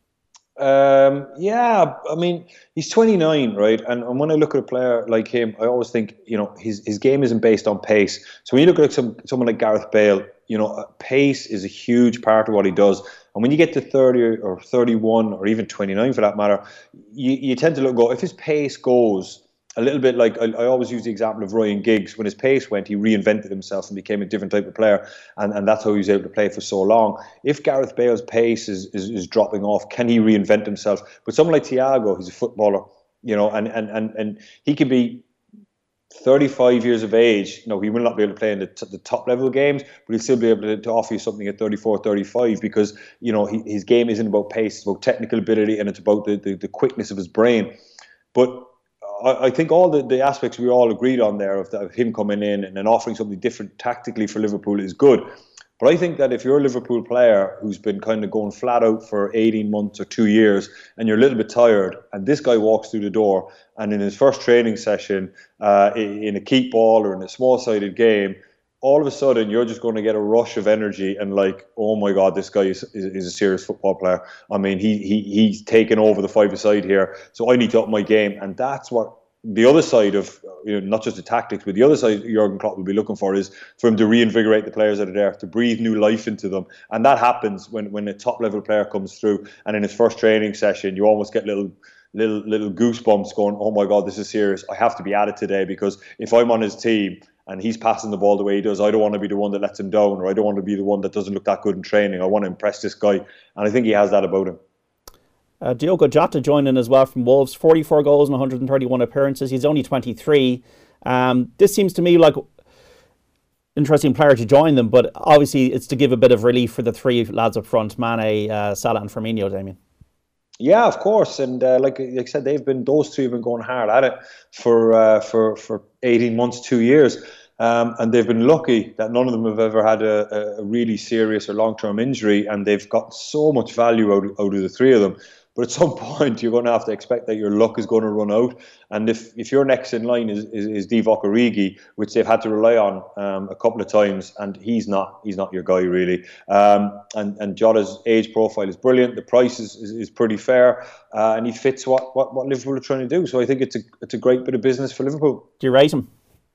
Um, yeah, I mean, he's twenty-nine, right? And, and when I look at a player like him, I always think, you know, his his game isn't based on pace. So when you look at some someone like Gareth Bale, you know, pace is a huge part of what he does. And when you get to thirty or thirty-one or even twenty-nine for that matter, you, you tend to look go, if his pace goes a little bit like, I, I always use the example of Ryan Giggs. When his pace went, he reinvented himself and became a different type of player. And, and that's how he was able to play for so long. If Gareth Bale's pace is, is, is dropping off, can he reinvent himself? But someone like Thiago, he's a footballer, you know, and, and, and, and he can be thirty-five years of age. You know, he will not be able to play in the, t- the top level games, but he'll still be able to, to offer you something at thirty-four, thirty-five, because, you know, he, his game isn't about pace, it's about technical ability, and it's about the, the, the quickness of his brain. But I think all the, the aspects we all agreed on there of, the, of him coming in and then offering something different tactically for Liverpool is good. But I think that if you're a Liverpool player who's been kind of going flat out for eighteen months or two years and you're a little bit tired, and this guy walks through the door and in his first training session uh, in a keep ball or in a small-sided game, all of a sudden you're just going to get a rush of energy and like, oh my God, this guy is, is, is a serious football player. I mean, he he he's taken over the five-a-side here, so I need to up my game. And that's what the other side of, you know, not just the tactics, but the other side Jurgen Klopp will be looking for is for him to reinvigorate the players that are there, to breathe new life into them. And that happens when, when a top-level player comes through and in his first training session, you almost get little little little goosebumps going, oh my God, this is serious. I have to be at it today, because if I'm on his team and he's passing the ball the way he does, I don't want to be the one that lets him down, or I don't want to be the one that doesn't look that good in training. I want to impress this guy. And I think he has that about him. Uh, Diogo Jota joined in as well from Wolves, forty-four goals and one hundred thirty-one appearances. He's only twenty-three. Um, this seems to me like interesting player to join them, but obviously it's to give a bit of relief for the three lads up front, Mane, uh, Salah and Firmino, Damien. Yeah, of course, and uh, like, like I said, they've been those two have been going hard at it for uh, for for eighteen months, two years, um, and they've been lucky that none of them have ever had a, a really serious or long term injury, and they've got so much value out, out of the three of them. But at some point, you're going to have to expect that your luck is going to run out. And if, if your next in line is, is, is Divock Origi, which they've had to rely on um, a couple of times, and he's not he's not your guy, really. Um, and, and Jota's age profile is brilliant. The price is, is, is pretty fair. Uh, and he fits what, what, what Liverpool are trying to do. So I think it's a, it's a great bit of business for Liverpool. Do you rate him?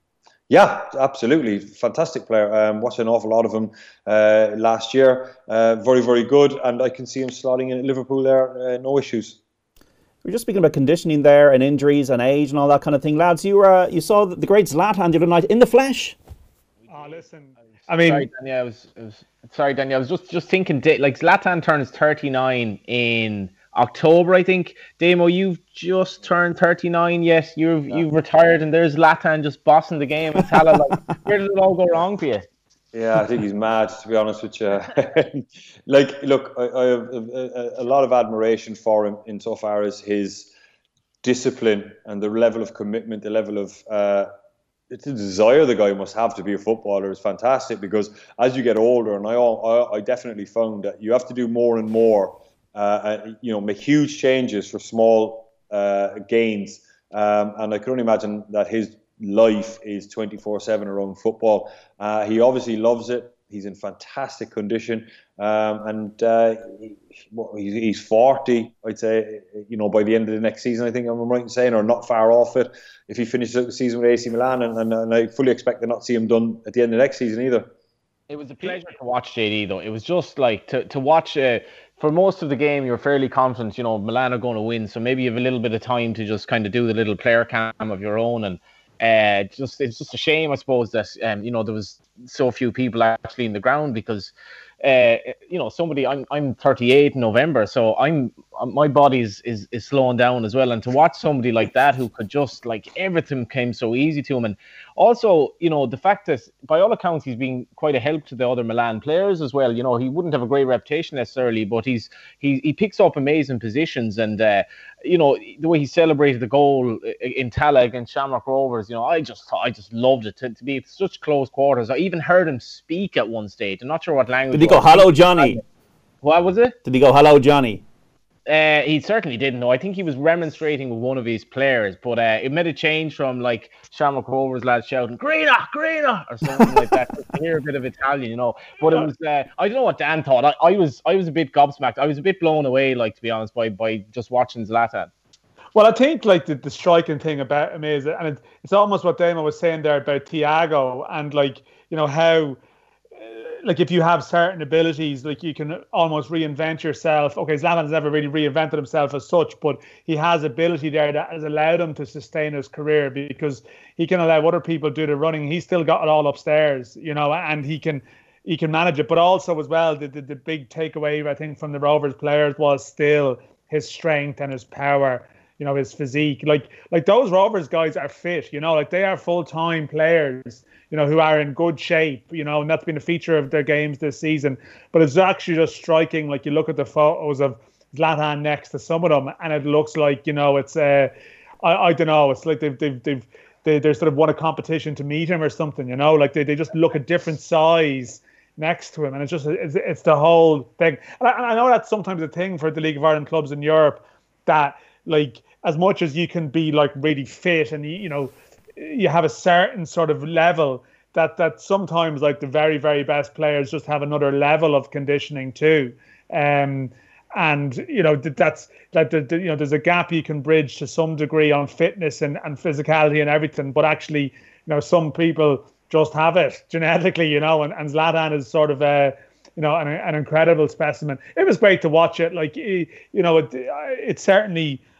Yeah, absolutely. Fantastic player. Um, watched an awful lot of him uh, last year. Uh, very, very good. And I can see him slotting in at Liverpool there. Uh, no issues. We're just speaking about conditioning there and injuries and age and all that kind of thing. Lads, you were, uh, you saw the great Zlatan the other night in the flesh. Oh, listen. I mean... Sorry, Danny, I was, I was, sorry, Danny, I was just, just thinking, like, Zlatan turns thirty-nine in October, I think. Damo, you've just turned thirty-nine. Yes, you've yeah. you've retired, and there's Zlatan just bossing the game. And Salah, like, where did it all go wrong for you? Yeah, I think he's mad, to be honest with you. Like, look, I, I have a, a lot of admiration for him insofar as his discipline and the level of commitment, the level of uh, it's a desire the guy must have to be a footballer is fantastic. Because as you get older, and I, I, I definitely found that you have to do more and more. Uh, you know, make huge changes for small uh, gains, um, and I can only imagine that his life is twenty-four seven around football. Uh, he obviously loves it. He's in fantastic condition, um, and uh, he, he's forty. I'd say, you know, by the end of the next season, I think I'm right in saying, or not far off it, if he finishes out the season with A C Milan, and, and, and I fully expect to not see him done at the end of next season either. It was a pleasure to watch J D, though. It was just like to to watch. Uh, For most of the game, you're fairly confident, you know, Milan are going to win. So maybe you have a little bit of time to just kind of do the little player cam of your own. And uh, just it's just a shame, I suppose, that, um, you know, there was so few people actually in the ground because, uh, you know, somebody, I'm I'm thirty-eight in November. So I'm my body is, is, is slowing down as well. And to watch somebody like that who could just, like, everything came so easy to him. And also, you know, the fact that by all accounts, he's been quite a help to the other Milan players as well. You know, he wouldn't have a great reputation necessarily, but he's he he picks up amazing positions. And, uh, you know, the way he celebrated the goal in Tala against Shamrock Rovers, you know, I just I just loved it to, to be such close quarters. I even heard him speak at one stage. I'm not sure what language. Did he go, hello, Johnny? What was it? Did he go, hello, Johnny? Uh, he certainly didn't know. I think he was remonstrating with one of his players, but uh, it made a change from like Shamrock Rovers lads shouting "Greener, Greener" or something like that. To hear a bit of Italian, you know. But it was uh, I don't know what Dan thought. I, I was I was a bit gobsmacked. I was a bit blown away, like, to be honest, by by just watching Zlatan. Well, I think like the, the striking thing about him is, and it, it's almost what Damo was saying there about Thiago, and like, you know, how. Like, if you have certain abilities, like, you can almost reinvent yourself. Okay, Zlatan has never really reinvented himself as such, but he has ability there that has allowed him to sustain his career because he can allow other people to do the running. He's still got it all upstairs, you know, and he can he can manage it. But also as well, the, the, the big takeaway, I think, from the Rovers players was still his strength and his power, you know, his physique. Like, like those Rovers guys are fit, you know, like they are full-time players, you know, who are in good shape, you know, and that's been a feature of their games this season. But it's actually just striking, like, you look at the photos of Zlatan next to some of them, and it looks like, you know, it's, uh, I, I don't know, it's like they've, they've, they've, they, they're sort of won a competition to meet him or something, you know, like they, they just look a different size next to him. And it's just, it's, it's the whole thing. And I, and I know that's sometimes a thing for the League of Ireland clubs in Europe, that, like, as much as you can be, like, really fit and, you, you know, you have a certain sort of level, that that sometimes, like, the very, very best players just have another level of conditioning too. Um, and, you know, that's that, the, the, you know, there's a gap you can bridge to some degree on fitness and, and physicality and everything. But actually, you know, some people just have it genetically, you know, and, and Zlatan is sort of a, you know, an, an incredible specimen. It was great to watch it. Like, you know, it, it certainly,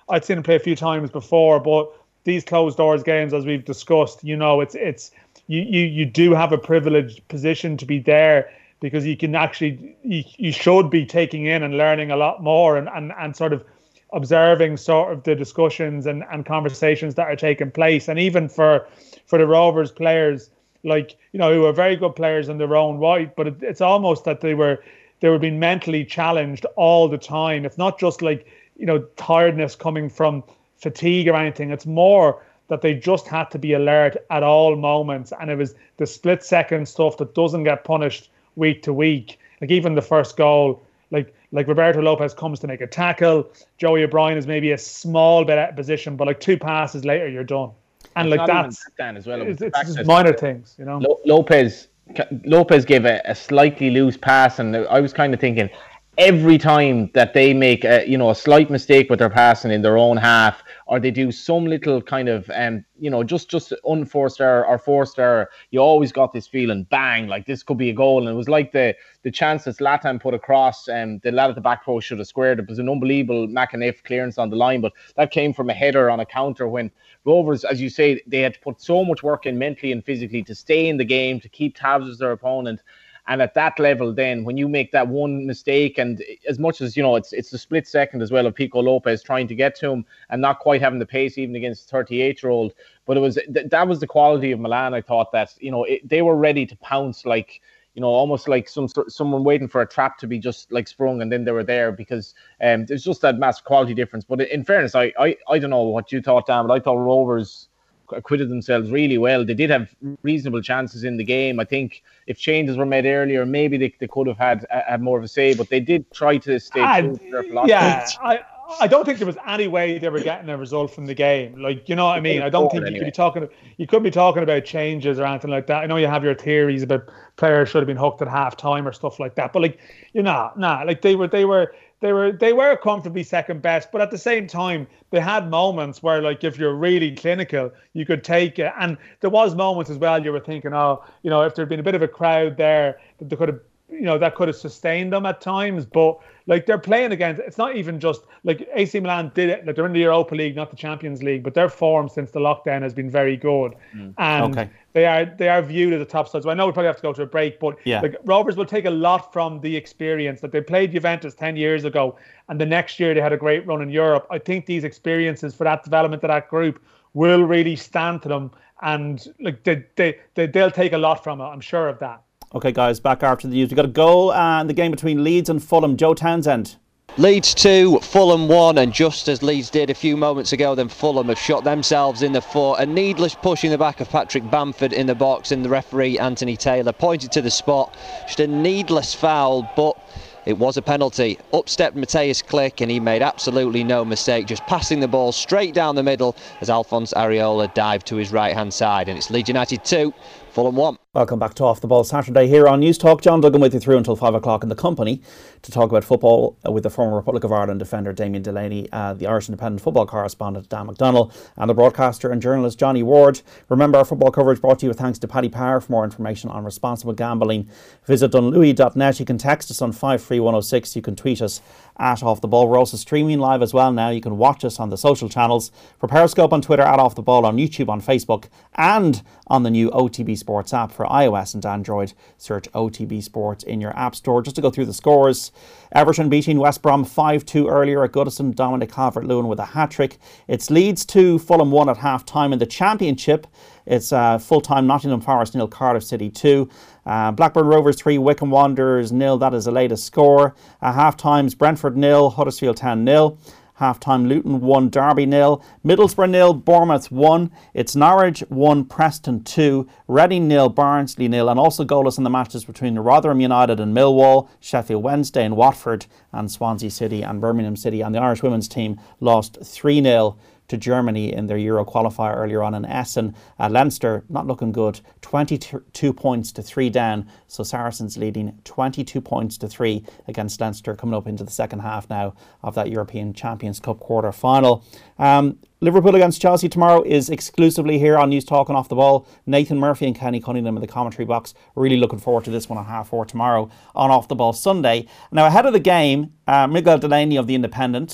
I'd seen him play a few times before, but these closed doors games, as we've discussed, you know, it's it's you you, you do have a privileged position to be there, because you can actually you, you should be taking in and learning a lot more and, and, and sort of observing sort of the discussions and, and conversations that are taking place. And even for for the Rovers players, like, you know, who are very good players in their own right, but it, it's almost that they were they were being mentally challenged all the time. It's not just like, you know, tiredness coming from fatigue or anything. It's more that they just had to be alert at all moments. And it was the split second stuff that doesn't get punished week to week. Like even the first goal, like like Roberto Lopez comes to make a tackle. Joey O'Brien is maybe a small bit out of position, but like two passes later, you're done. And it's like that's that as well. It's, it's just minor things, you know. Lopez Lopez gave a, a slightly loose pass, and I was kind of thinking, every time that they make a, you know, a slight mistake with their passing in their own half, or they do some little kind of um you know just just unforced error or forced error, you always got this feeling, bang, like this could be a goal. And it was like the the chance that Zlatan put across, and um, the lad at the back post should have squared. It was an unbelievable McAniff clearance on the line, but that came from a header on a counter, when Rovers, as you say, they had to put so much work in mentally and physically to stay in the game, to keep tabs with their opponent. And at that level, then, when you make that one mistake, and as much as, you know, it's it's the split second as well of Pico Lopez trying to get to him and not quite having the pace even against a thirty-eight-year-old. But it was th- that was the quality of Milan. I thought that, you know, it, they were ready to pounce, like, you know, almost like some someone waiting for a trap to be just like sprung, and then they were there, because um, there's just that massive quality difference. But in fairness, I, I, I don't know what you thought, Dan, but I thought Rovers acquitted themselves really well. They did have reasonable chances in the game. I think if changes were made earlier, maybe they, they could have had had more of a say, but they did try to stay true to their philosophy. Yeah, I, I don't think there was any way they were getting a result from the game. Like, you know what I mean? I don't think you could be talking you could be talking about changes or anything like that. I know you have your theories about players should have been hooked at half time or stuff like that, but like, you know, nah, like they were they were They were they were comfortably second best, but at the same time, they had moments where, like, if you're really clinical, you could take it. And there was moments as well you were thinking, oh, you know, if there'd been a bit of a crowd there, that they could have, you know, that could have sustained them at times. But like, they're playing against, it's not even just like A C Milan did it. Like, they're in the Europa League, not the Champions League, but their form since the lockdown has been very good. Mm. And okay. they are they are viewed as a top side. So I know we probably have to go to a break, but yeah. like, Rovers will take a lot from the experience that they played Juventus ten years ago, and the next year they had a great run in Europe. I think these experiences for that development of that group will really stand to them, and like they they, they they'll take a lot from it. I'm sure of that. Okay, guys, back after the news. We've got a goal and the game between Leeds and Fulham. Joe Townsend. Leeds two, Fulham one, and just as Leeds did a few moments ago, then Fulham have shot themselves in the foot. A needless push in the back of Patrick Bamford in the box, and the referee, Anthony Taylor, pointed to the spot. Just a needless foul, but it was a penalty. Up stepped Matthias Klich, and he made absolutely no mistake, just passing the ball straight down the middle as Alphonse Areola dived to his right-hand side. And it's Leeds United two, Fulham one. Welcome back to Off the Ball Saturday here on News Talk. John Duggan with you through until five o'clock in the company to talk about football with the former Republic of Ireland defender Damien Delaney, uh, the Irish Independent football correspondent Dan McDonnell, and the broadcaster and journalist Johnny Ward. Remember, our football coverage brought to you with thanks to Paddy Power. For more information on responsible gambling, visit dunlewy dot net. You can text us on five three one oh six. You can tweet us at Off the Ball. We're also streaming live as well now. You can watch us on the social channels. For Periscope on Twitter, at Off the Ball, on YouTube, on Facebook, and on the new O T B Sports app for iOS and Android. Search O T B Sports in your app store. Just to go through the scores: Everton beating West Brom five two earlier at Goodison. Dominic Calvert-Lewin with a hat-trick. It's Leeds two, Fulham one at half-time. In the Championship, it's uh, full-time Nottingham Forest nil, Cardiff City two. Uh, Blackburn Rovers three, Wycombe Wanderers nil. That is the latest score. Uh, half-times, Brentford nil, Huddersfield Town nil. Half-time, Luton one, Derby nil. Middlesbrough nil, Bournemouth one. It's Norwich one, Preston two. Reading nil, Barnsley nil. And also goalless in the matches between Rotherham United and Millwall, Sheffield Wednesday and Watford, and Swansea City and Birmingham City. And the Irish women's team lost three nil to Germany in their Euro qualifier earlier on in Essen. Uh, Leinster not looking good, twenty-two points to three down. So Saracens leading twenty-two points to three against Leinster, coming up into the second half now of that European Champions Cup quarter final. Um, Liverpool against Chelsea tomorrow is exclusively here on News Talk and Off the Ball. Nathan Murphy and Kenny Cunningham in the commentary box. Really looking forward to this one at half four tomorrow on Off the Ball Sunday. Now, ahead of the game, uh, Miguel Delaney of The Independent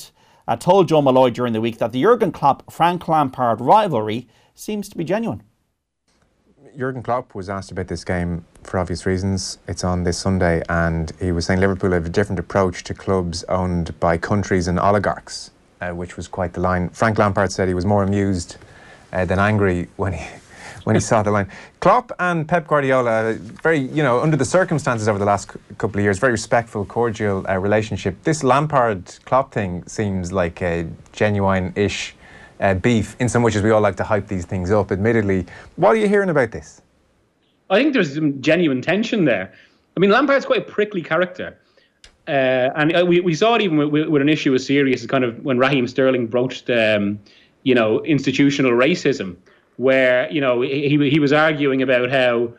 uh, told Joe Malloy during the week that the Jurgen Klopp-Frank Lampard rivalry seems to be genuine. Jurgen Klopp was asked about this game for obvious reasons. It's on this Sunday, and he was saying Liverpool have a different approach to clubs owned by countries and oligarchs, uh, which was quite the line. Frank Lampard said he was more amused uh, than angry when he when he saw the line. Klopp and Pep Guardiola, very, you know, under the circumstances over the last c- couple of years, very respectful, cordial uh, relationship. This Lampard-Klopp thing seems like a genuine-ish uh, beef, in so much as we all like to hype these things up, admittedly. What are you hearing about this? I think there's some genuine tension there. I mean, Lampard's quite a prickly character. Uh, and uh, we, we saw it even with, with an issue as serious as kind of when Raheem Sterling broached, um, you know, institutional racism, where, you know, he he was arguing about how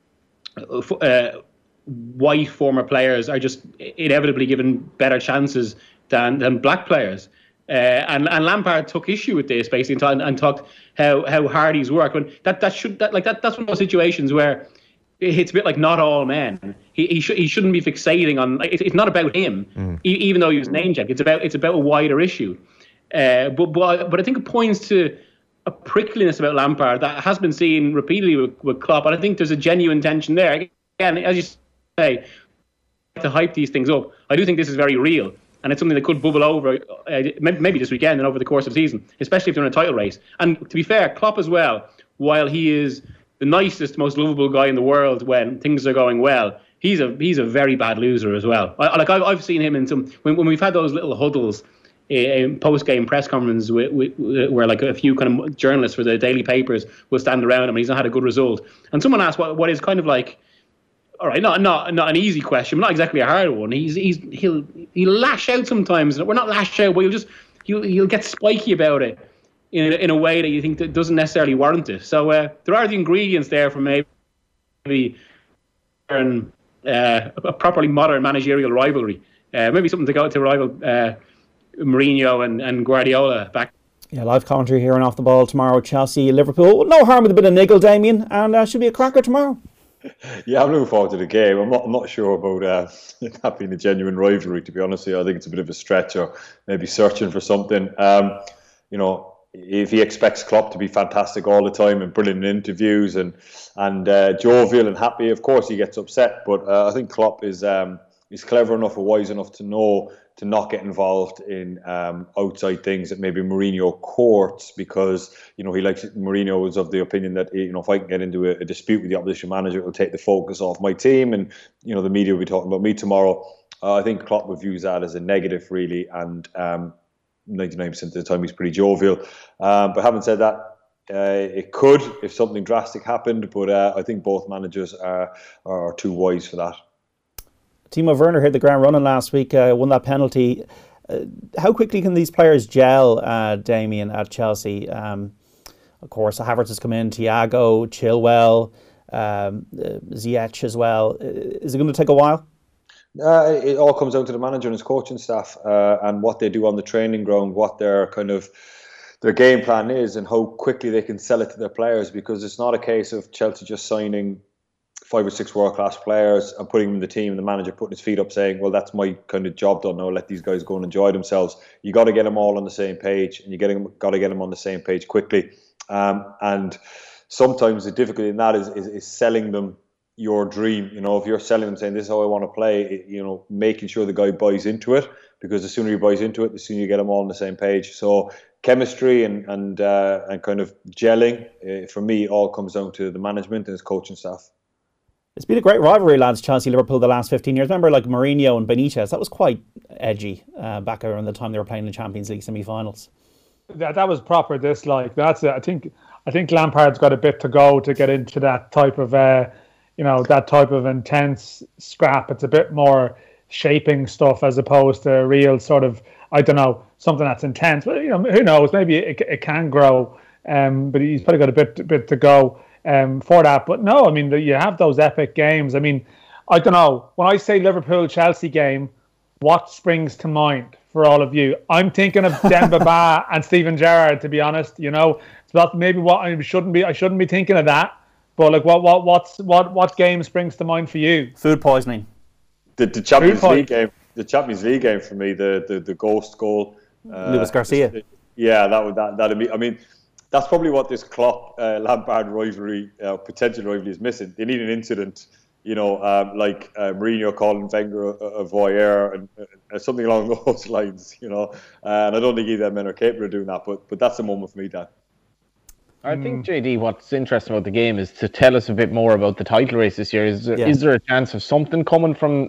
uh, white former players are just inevitably given better chances than than black players. Uh, and and Lampard took issue with this basically and, and talked how how hard he's worked. When that that should that like that that's one of those situations where it's a bit like not all men. He he should he shouldn't be fixating on. Like, it's it's not about him, mm. e- even though he was name checked. It's about it's about a wider issue. Uh, but but but I think it points to a prickliness about Lampard that has been seen repeatedly with, with Klopp, and I think there's a genuine tension there. Again, as you say, to hype these things up, I do think this is very real, and it's something that could bubble over, uh, maybe this weekend and over the course of the season, especially if they're in a title race. And to be fair, Klopp as well, while he is the nicest, most lovable guy in the world when things are going well, he's a he's a very bad loser as well. I, like I've, I've seen him in some when, when we've had those little huddles. In post-game press conferences with, with, where like a few kind of journalists for the daily papers will stand around him and he's not had a good result. And someone asked what what is kind of like, all right, not not not an easy question, but not exactly a hard one. He's he's he'll he'll lash out sometimes. We're not lash out, but he'll just he'll he'll get spiky about it in a, in a way that you think that doesn't necessarily warrant it. So uh, there are the ingredients there for maybe and uh, a properly modern managerial rivalry. Uh, maybe something to go to rival. Uh, Mourinho and, and Guardiola back. Yeah, live commentary here on Off the Ball tomorrow. Chelsea, Liverpool. No harm with a bit of niggle, Damien, and uh, should be a cracker tomorrow. Yeah, I'm looking forward to the game. I'm not, I'm not sure about uh, that being a genuine rivalry, to be honest with you. I think it's a bit of a stretch, or maybe searching for something. Um, you know, if he expects Klopp to be fantastic all the time and brilliant in interviews and and uh, jovial and happy, of course he gets upset. But uh, I think Klopp is um, is clever enough or wise enough to know to not get involved in um, outside things that maybe Mourinho courts, because, you know, he likes Mourinho was of the opinion that, you know, if I can get into a, a dispute with the opposition manager, it will take the focus off my team, and, you know, the media will be talking about me tomorrow. Uh, I think Klopp would view that as a negative, really, and um, ninety-nine percent of the time he's pretty jovial. Um, but having said that, uh, it could if something drastic happened, but uh, I think both managers are, are too wise for that. Timo Werner hit the ground running last week, uh, won that penalty. Uh, how quickly can these players gel, uh, Damien, at Chelsea? Um, of course, Havertz has come in, Thiago, Chilwell, um, uh, Ziyech as well. Is it going to take a while? Uh, it all comes down to the manager and his coaching staff uh, and what they do on the training ground, what their kind of their game plan is, and how quickly they can sell it to their players. Because it's not a case of Chelsea just signing five or six world-class players and putting them in the team and the manager putting his feet up saying, well, that's my kind of job done now, let these guys go and enjoy themselves. You got to get them all on the same page, and you got to get them on the same page quickly. Um, and sometimes the difficulty in that is, is, is selling them your dream. You know, if you're selling them saying, this is how I want to play, you know, making sure the guy buys into it, because the sooner he buys into it, the sooner you get them all on the same page. So chemistry and and uh, and kind of gelling, uh, for me, all comes down to the management and his coaching staff. It's been a great rivalry, lads, Chelsea-Liverpool the last fifteen years. Remember, like Mourinho and Benitez, that was quite edgy uh, back around the time they were playing the Champions League semi-finals. That that was proper dislike. That's it. I think I think Lampard's got a bit to go to get into that type of, uh, you know, that type of intense scrap. It's a bit more shaping stuff as opposed to real sort of, I don't know, something that's intense. But, you know, who knows? Maybe it, it can grow. Um, but he's probably got a bit bit to go. Um, for that, but no, I mean, the, you have those epic games. I mean, I don't know, when I say Liverpool-Chelsea game, what springs to mind for all of you? I'm thinking of Demba Ba and Steven Gerrard, to be honest. You know, it's about maybe what I shouldn't be. I shouldn't be thinking of that. But like, what, what, what's, what, what game springs to mind for you? Food poisoning. The, the Champions League game. The Champions League game for me. The the, the ghost goal Uh, Luis Garcia. Yeah, that would that that'd be. I mean, that's probably what this Klopp uh, Lampard rivalry, uh, potential rivalry, is missing. They need an incident, you know, um, like uh, Mourinho calling Wenger a, a voyeur and uh, something along those lines, you know. Uh, and I don't think either men are capable of doing that. But but that's the moment for me, Dan. I think, J D, what's interesting about the game is to tell us a bit more about the title race this year. Is there, yeah. is there a chance of something coming from,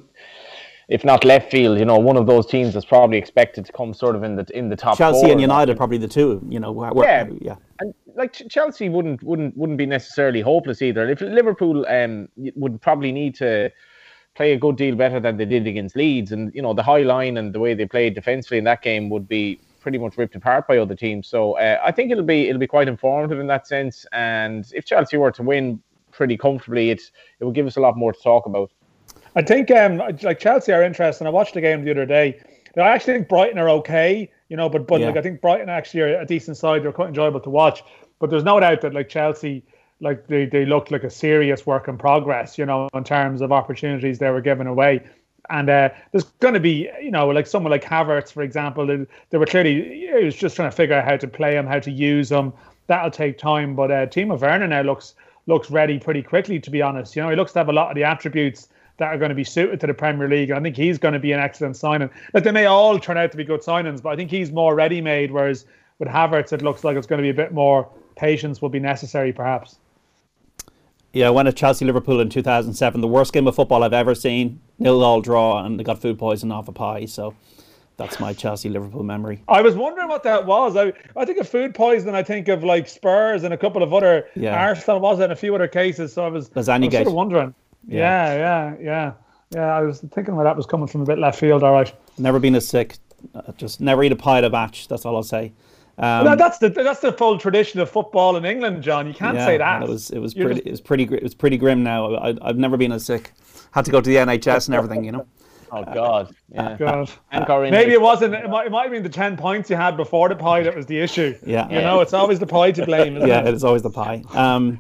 if not left field, you know, one of those teams that's probably expected to come sort of in the in the top Chelsea four? and United, probably the two, you know. Where, yeah, yeah. And like Chelsea wouldn't wouldn't wouldn't be necessarily hopeless either. If Liverpool um would probably need to play a good deal better than they did against Leeds, and you know the high line and the way they played defensively in that game would be pretty much ripped apart by other teams. So uh, I think it'll be it'll be quite informative in that sense. And if Chelsea were to win pretty comfortably, it it would give us a lot more to talk about. I think um like Chelsea are interesting. I watched the game the other day. I actually think Brighton are okay, you know, but but yeah. like I think Brighton actually are a decent side. They're quite enjoyable to watch. But there's no doubt that like Chelsea, like they they looked like a serious work in progress, you know, in terms of opportunities they were giving away. And uh, there's going to be, you know, like someone like Havertz, for example, they, they were clearly, he was just trying to figure out how to play him, how to use him. That'll take time. But uh, Timo Werner now looks looks ready pretty quickly, to be honest. You know, he looks to have a lot of the attributes that are going to be suited to the Premier League. I think he's going to be an excellent signing. Like, they may all turn out to be good signings, but I think he's more ready-made, whereas with Havertz, it looks like it's going to be a bit more patience will be necessary, perhaps. Yeah, I went to Chelsea-Liverpool in two thousand seven, the worst game of football I've ever seen. Nil-all draw, and they got food poisoning off a pie, so that's my Chelsea-Liverpool memory. I was wondering what that was. I I think of food poisoning, I think of like Spurs and a couple of other, yeah. Arsenal was in a few other cases, so I was, I was sort of wondering. Yeah. yeah, yeah, yeah. Yeah, I was thinking where that was coming from a bit left field, all right. Never been as sick. Uh, just never eat a pie at a match, that's all I'll say. Um, no, that's the that's the full tradition of football in England, John. You can't yeah, say that. It was it was You're pretty just... it was pretty it was pretty grim. Now I, I've never been as sick. Had to go to the N H S and everything, you know. Oh God, yeah. God. Maybe it wasn't. It might, it might have been the ten points you had before the pie that was the issue. Yeah, you know, it's always the pie to blame. Isn't yeah, it? it's always the pie. Um,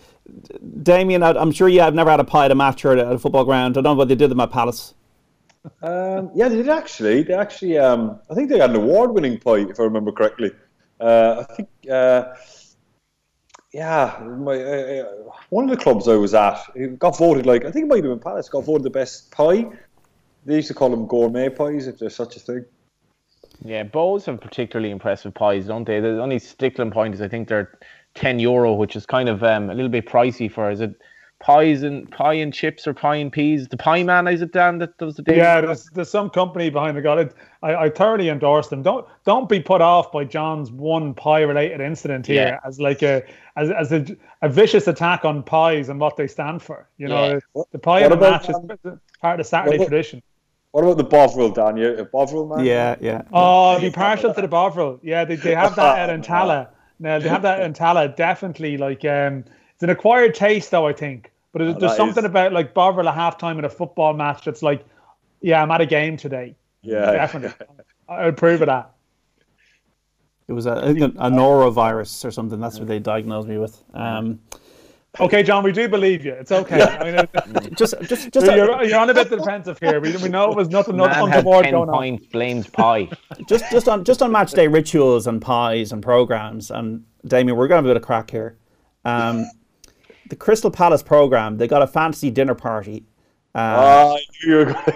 Damien, I'm sure you have never had a pie at a match or at a football ground. I don't know what they did them at Palace. Um, yeah, they did actually. They actually, um, I think they had an award-winning pie, if I remember correctly. Uh, I think, uh, yeah, my, uh, one of the clubs I was at, it got voted like, I think it might have been Palace, got voted the best pie. They used to call them gourmet pies, if there's such a thing. Yeah, Bows have particularly impressive pies, don't they? The only stickling point is I think they're ten euro, which is kind of um, a little bit pricey for, is it pies and pie and chips or pie and peas? The Pie Man, is it, Dan, that does the day? Yeah, there's, there's some company behind the god. I, I thoroughly endorse them. Don't don't be put off by John's one pie related incident here yeah. as like a as as a, a vicious attack on pies and what they stand for. You know, yeah. the pie in the match um, is part of the Saturday about, tradition. What about the Bovril, Dan? You a Bovril man? Yeah, yeah. Oh, I'd be partial to the Bovril. Yeah, they they have that at Antala. Now they have that at Antala. Definitely, like um, it's an acquired taste, though, I think. But it, oh, there's something is... about like Bovril at halftime in a football match that's like, yeah, I'm at a game today. Yeah, definitely. I would prove of that. It was a, I think a, a norovirus or something. That's what they diagnosed me with. Um, okay, John, we do believe you. It's okay. I mean, it, just, just, just. You're, a, you're on a bit defensive here. We, we know it was nothing, nothing on the board going on. Man had ten point flames pie. just, just on, just on match day rituals and pies and programs. And Damien, we're going to have a bit of crack here. Um, the Crystal Palace program, they got a fantasy dinner party. Um, oh, I knew you were going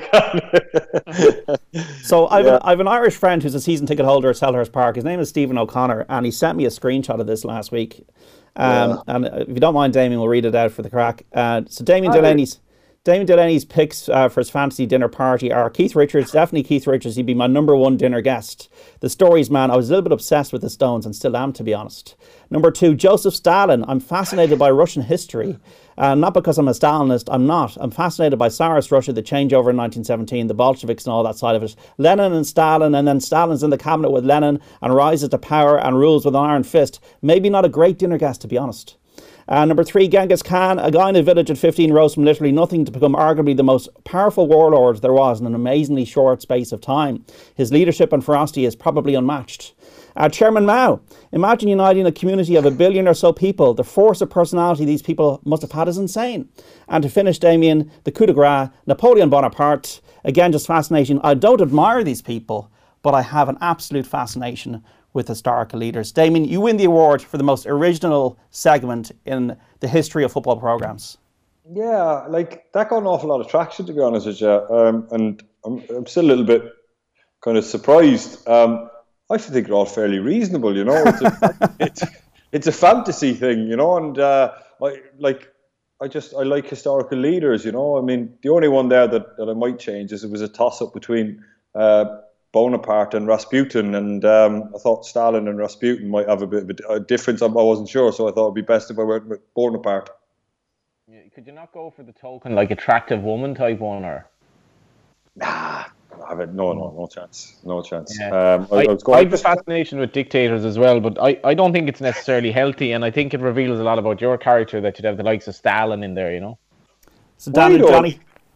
to So I've, yeah. an, I've an Irish friend who's a season ticket holder at Selhurst Park. His name is Stephen O'Connor, and he sent me a screenshot of this last week. Um, yeah. And if you don't mind, Damien, we'll read it out for the crack. Uh, so Damien Delaney's Damien Delaney's picks uh, for his fantasy dinner party are Keith Richards, definitely Keith Richards. He'd be my number one dinner guest. The Stories man, I was a little bit obsessed with the Stones and still am, to be honest. Number two, Joseph Stalin. I'm fascinated by Russian history. Uh, not because I'm a Stalinist, I'm not. I'm fascinated by Tsarist Russia, the changeover in nineteen seventeen, the Bolsheviks and all that side of it. Lenin and Stalin, and then Stalin's in the cabinet with Lenin and rises to power and rules with an iron fist. Maybe not a great dinner guest, to be honest. Uh, number three, Genghis Khan, a guy in a village at fifteen rose from literally nothing to become arguably the most powerful warlord there was in an amazingly short space of time. His leadership and ferocity is probably unmatched. Uh, Chairman Mao, imagine uniting a community of a billion or so people. The force of personality these people must have had is insane. And to finish, Damien, the coup de grace, Napoleon Bonaparte, again just fascinating. I don't admire these people, but I have an absolute fascination with historical leaders. Damien, you win the award for the most original segment in the history of football programmes. Yeah, like that got an awful lot of traction, to be honest with you. Um, and I'm, I'm still a little bit kind of surprised. Um, I think they're all fairly reasonable, you know. It's a, it's, it's a fantasy thing, you know, and uh, I like. I just I like historical leaders, you know. I mean, the only one there that, that I might change is it was a toss-up between uh, Bonaparte and Rasputin, and um, I thought Stalin and Rasputin might have a bit of a, a difference. I wasn't sure, so I thought it'd be best if I went with Bonaparte. Yeah, could you not go for the token like attractive woman type one, or? Nah, I have no, no, no chance, no chance. Yeah. Um, I, I, I, was going I have a fascination with dictators as well, but I, I don't think it's necessarily healthy, and I think it reveals a lot about your character that you'd have the likes of Stalin in there, you know. So, Dan and Johnny.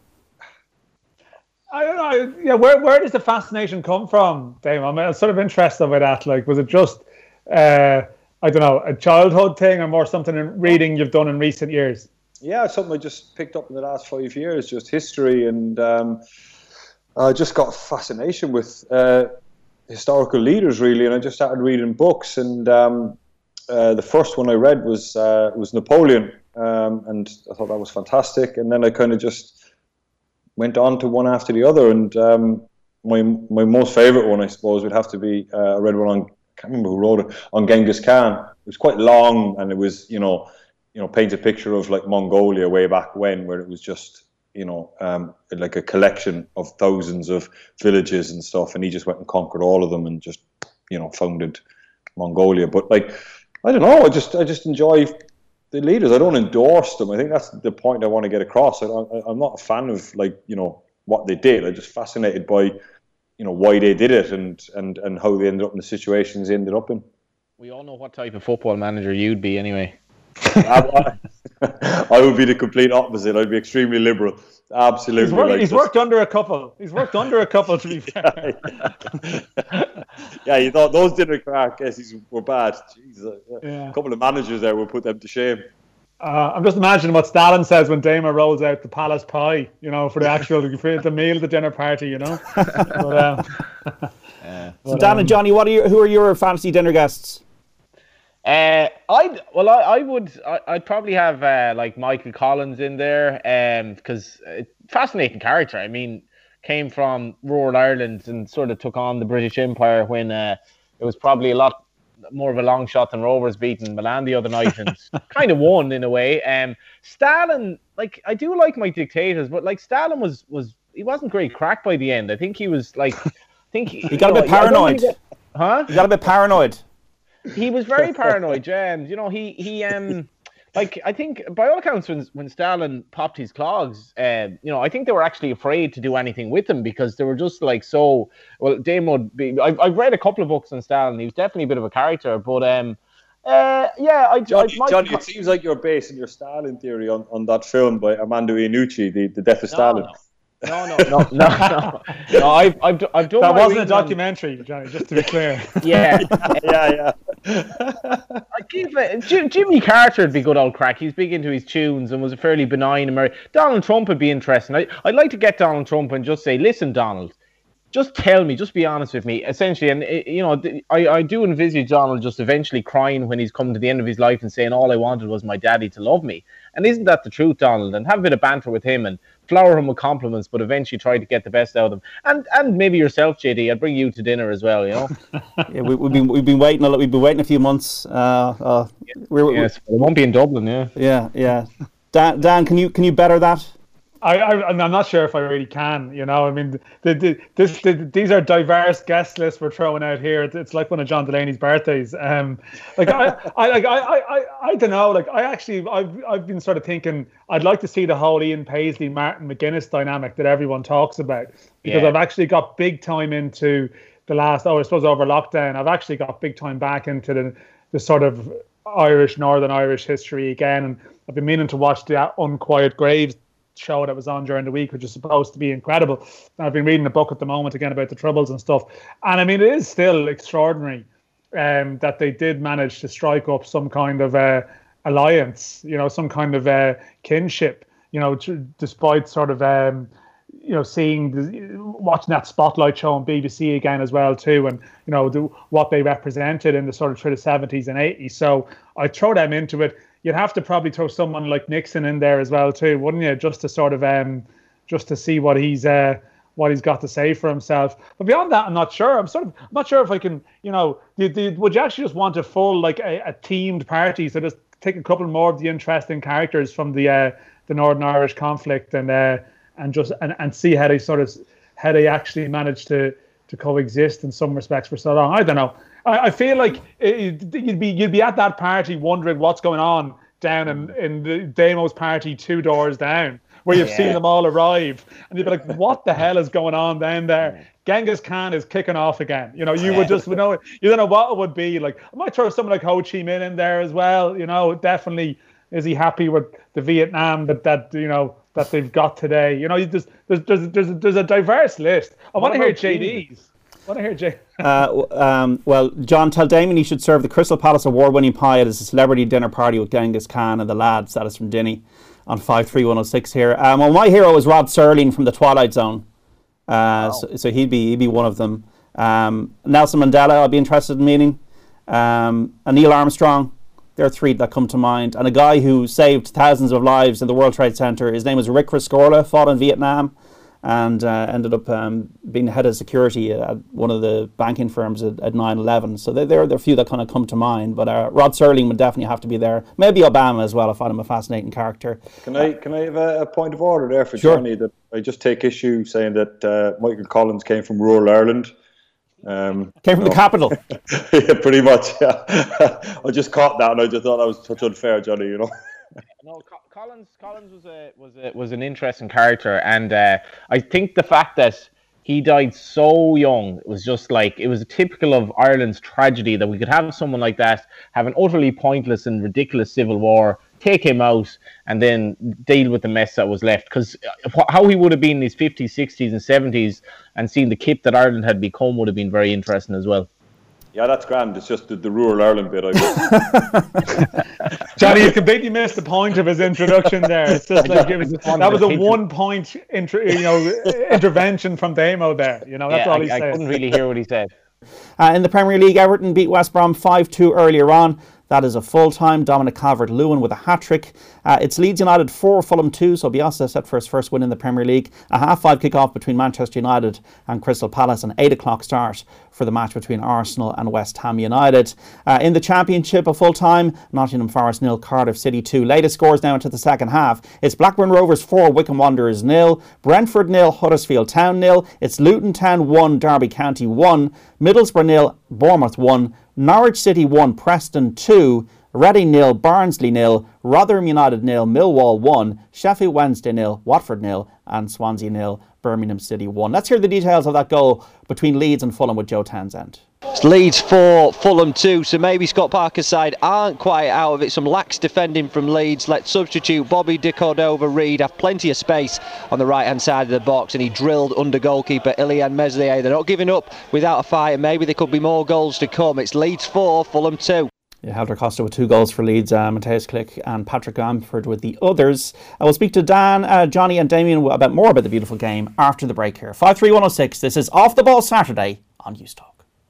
I don't know. Yeah, where where does the fascination come from, Dave? I'm, I'm sort of interested by that. Like, was it just, uh, I don't know, a childhood thing, or more something in reading you've done in recent years? Yeah, something I just picked up in the last five years, just history, and um, I just got a fascination with uh, historical leaders, really, and I just started reading books. And um, uh, the first one I read was uh, was Napoleon, um, and I thought that was fantastic. And then I kind of just went on to one after the other, and um, my my most favourite one, I suppose, would have to be uh, I read one on, I can't remember who wrote it, on Genghis Khan. It was quite long, and it was, you know, you know, paint a picture of like Mongolia way back when, where it was just, you know, um, like a collection of thousands of villages and stuff, and he just went and conquered all of them and just, you know, founded Mongolia. But like, I don't know, I just I just enjoy the leaders. I don't endorse them. I think that's the point I want to get across. I, I, I'm not a fan of, like, you know, what they did. I'm just fascinated by, you know, why they did it, and and and how they ended up in the situations they ended up in. We all know what type of football manager you'd be anyway. I would be the complete opposite. I'd be extremely liberal. Absolutely. He's, worked, like he's just... worked under a couple. He's worked under a couple, to be fair. yeah, yeah, you thought those dinner crack guesses were bad. Jesus. Yeah. A couple of managers there will put them to shame. Uh, I'm just imagining what Stalin says when Dama rolls out the palace pie, you know, for the actual for the meal at the dinner party, you know. But, um, yeah. So, Dan and Johnny, what are your, who are your fantasy dinner guests? Uh, I'd well, I, I would, I, I'd probably have uh, like Michael Collins in there, um, because uh, fascinating character. I mean, came from rural Ireland and sort of took on the British Empire when uh, it was probably a lot more of a long shot than Rovers beating Milan the other night, and kind of won in a way. Um, Stalin, like, I do like my dictators, but like Stalin was was he wasn't great crack by the end. I think he was like, I think he, he got know, a bit paranoid. Get, huh? He got a bit paranoid. He was very paranoid, yeah, and you know, he he um like, I think by all accounts when when Stalin popped his clogs, uh, you know, I think they were actually afraid to do anything with him because they were just like so. Well, Dame would be. I've I've read a couple of books on Stalin. He was definitely a bit of a character, but um, uh, yeah, I Johnny, I, Johnny, it seems like you're basing your Stalin theory on, on that film by Armando Iannucci, the the Death of no, Stalin. No. No, no, no, no, no. no I've, I've, I've done. That my wasn't a documentary, on... Johnny. Just to be clear. Yeah, yeah, yeah. I give it, Jim, Jimmy Carter would be good old crack. He's big into his tunes and was a fairly benign American. Donald Trump would be interesting. I, I'd like to get Donald Trump and just say, listen, Donald, just tell me, just be honest with me, essentially. And, you know, I, I do envisage Donald just eventually crying when he's come to the end of his life and saying, all I wanted was my daddy to love me. And isn't that the truth, Donald? And have a bit of banter with him and flower him with compliments, but eventually try to get the best out of him. And and maybe yourself, J D. I'd bring you to dinner as well, you know? yeah, we, we've been we've been waiting a we've been waiting a few months. Uh, uh, we're, yes, we're, it won't be in Dublin, yeah. Yeah, yeah. Dan, Dan, can you can you better that? I, I, I'm not sure if I really can, you know. I mean, the, the, this, the, these are diverse guest lists we're throwing out here. It's like one of John Delaney's birthdays. Um, like I, I, like I, I, I, I don't know. Like I actually, I've, I've been sort of thinking I'd like to see the whole Ian Paisley, Martin McGuinness dynamic that everyone talks about, because yeah. I've actually got big time into the last. Oh, I suppose over lockdown, I've actually got big time back into the, the sort of Irish, Northern Irish history again, and I've been meaning to watch the Unquiet Graves show that was on during the week, which is supposed to be incredible. I've been reading a book at the moment again about the Troubles and stuff, and I mean, it is still extraordinary um, that they did manage to strike up some kind of uh, alliance, you know, some kind of uh, kinship, you know, t- despite sort of um, you know, seeing, the, watching that Spotlight show on B B C again as well too, and you know the, what they represented in the sort of through the seventies and eighties. So I throw them into it. You'd have to probably throw someone like Nixon in there as well too, wouldn't you? Just to sort of um, just to see what he's uh, what he's got to say for himself. But beyond that, I'm not sure. I'm sort of I'm not sure if I can, you know, do, do, would you actually just want a full like a, a teamed party? So just take a couple more of the interesting characters from the uh, the Northern Irish conflict and uh, and just and, and see how they sort of how they actually manage to to coexist in some respects for so long. I don't know. I, I feel like it, you'd be you'd be at that party wondering what's going on down in, in the Damo's party two doors down, where you've yeah. seen them all arrive, and you'd be like, what the hell is going on down there? Genghis Khan is kicking off again. You know, you would just you know you don't know what it would be like. I might throw someone like Ho Chi Minh in there as well. You know, definitely. Is he happy with the Vietnam that that you know that they've got today? You know, you just there's there's there's there's a diverse list. I want to hear J D's. I want to hear J. uh, um, well, John, tell Damien he should serve the Crystal Palace award-winning pie at his celebrity dinner party with Genghis Khan and the lads. That is from Dinny on five three one oh six here. Um, well, my hero is Rod Serling from the Twilight Zone. Uh, wow. so, so he'd be he'd be one of them. Um, Nelson Mandela, I'd be interested in meeting. Um, and Neil Armstrong. There are three that come to mind. And a guy who saved thousands of lives in the World Trade Center. His name was Rick Rescorla, fought in Vietnam, and uh, ended up um, being head of security at one of the banking firms at, at nine eleven. So there, there are a few that kind of come to mind. But uh, Rod Serling would definitely have to be there. Maybe Obama as well. I find him a fascinating character. Can I can I have a, a point of order there for sure. Johnny? That I just take issue saying that uh, Michael Collins came from rural Ireland. Um, Came from no. the capital. Yeah, pretty much. Yeah. I just caught that, and I just thought that was such unfair, Johnny. You know. No, Collins. Collins was a was a, was an interesting character, and uh, I think the fact that he died so young, it was just like it was typical of Ireland's tragedy that we could have someone like that have an utterly pointless and ridiculous civil war, take him out, and then deal with the mess that was left. Because how he would have been in his fifties, sixties, and seventies, and seeing the kip that Ireland had become would have been very interesting as well. Yeah, that's grand. It's just the, the rural Ireland bit, I guess. Johnny, you completely missed the point of his introduction there. It's just like it was, that was a one-point intro, you know, intervention from Damo there. You know, that's yeah, all he I, said. I couldn't really hear what he said. Uh, in the Premier League, Everton beat West Brom five two earlier on. That is a full-time. Dominic Calvert-Lewin with a hat-trick. Uh, it's Leeds United four, Fulham two, so Bielsa set for his first win in the Premier League. A half-five kick-off between Manchester United and Crystal Palace, an eight o'clock start for the match between Arsenal and West Ham United. Uh, in the Championship, a full-time, Nottingham Forest nil, Cardiff City two. Latest scores now into the second half. It's Blackburn Rovers four, Wycombe Wanderers nil, Brentford nil, Huddersfield Town nil. It's Luton Town one, Derby County one, Middlesbrough nil, Bournemouth one, Norwich City one, Preston two, Reading nil, Barnsley nil, Rotherham United nil, Millwall one, Sheffield Wednesday nil, Watford nil, and Swansea nil, Birmingham City one. Let's hear the details of that goal between Leeds and Fulham with Joe Townsend. It's Leeds four, Fulham two, so maybe Scott Parker's side aren't quite out of it. Some lax defending from Leeds. Let substitute Bobby De Cordova-Reid have plenty of space on the right hand side of the box, and he drilled under goalkeeper Ilian Meslier. They're not giving up without a fight, and maybe there could be more goals to come. It's Leeds four, Fulham two. Yeah, Helder Costa with two goals for Leeds, uh, Matthias Klick and Patrick Bamford with the others. I will speak to Dan, uh, Johnny and Damien about more about the beautiful game after the break here. five three one oh six, this is Off the Ball Saturday on Newstalk.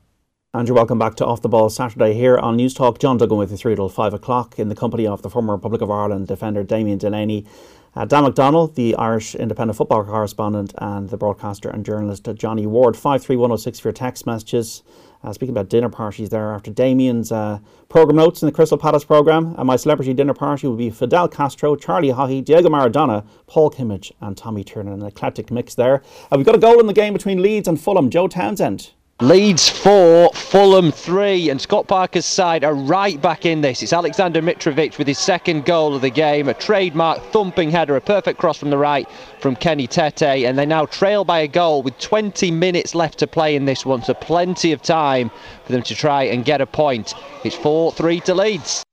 And you're welcome back to Off the Ball Saturday here on Newstalk. John Duggan with you through till five o'clock in the company of the former Republic of Ireland defender Damien Delaney, uh, Dan McDonnell, the Irish independent football correspondent, and the broadcaster and journalist Johnny Ward. five three one oh six for your text messages. Uh, speaking about dinner parties there, after Damien's uh, programme notes in the Crystal Palace programme, and my celebrity dinner party will be Fidel Castro, Charlie Haughey, Diego Maradona, Paul Kimmage and Tommy Turner. An eclectic mix there. Uh, we've got a goal in the game between Leeds and Fulham. Joe Townsend. Leeds four, Fulham three, and Scott Parker's side are right back in this. It's Alexander Mitrovic with his second goal of the game, a trademark thumping header, a perfect cross from the right from Kenny Tete, and they now trail by a goal with twenty minutes left to play in this one, so plenty of time for them to try and get a point. It's four three to Leeds.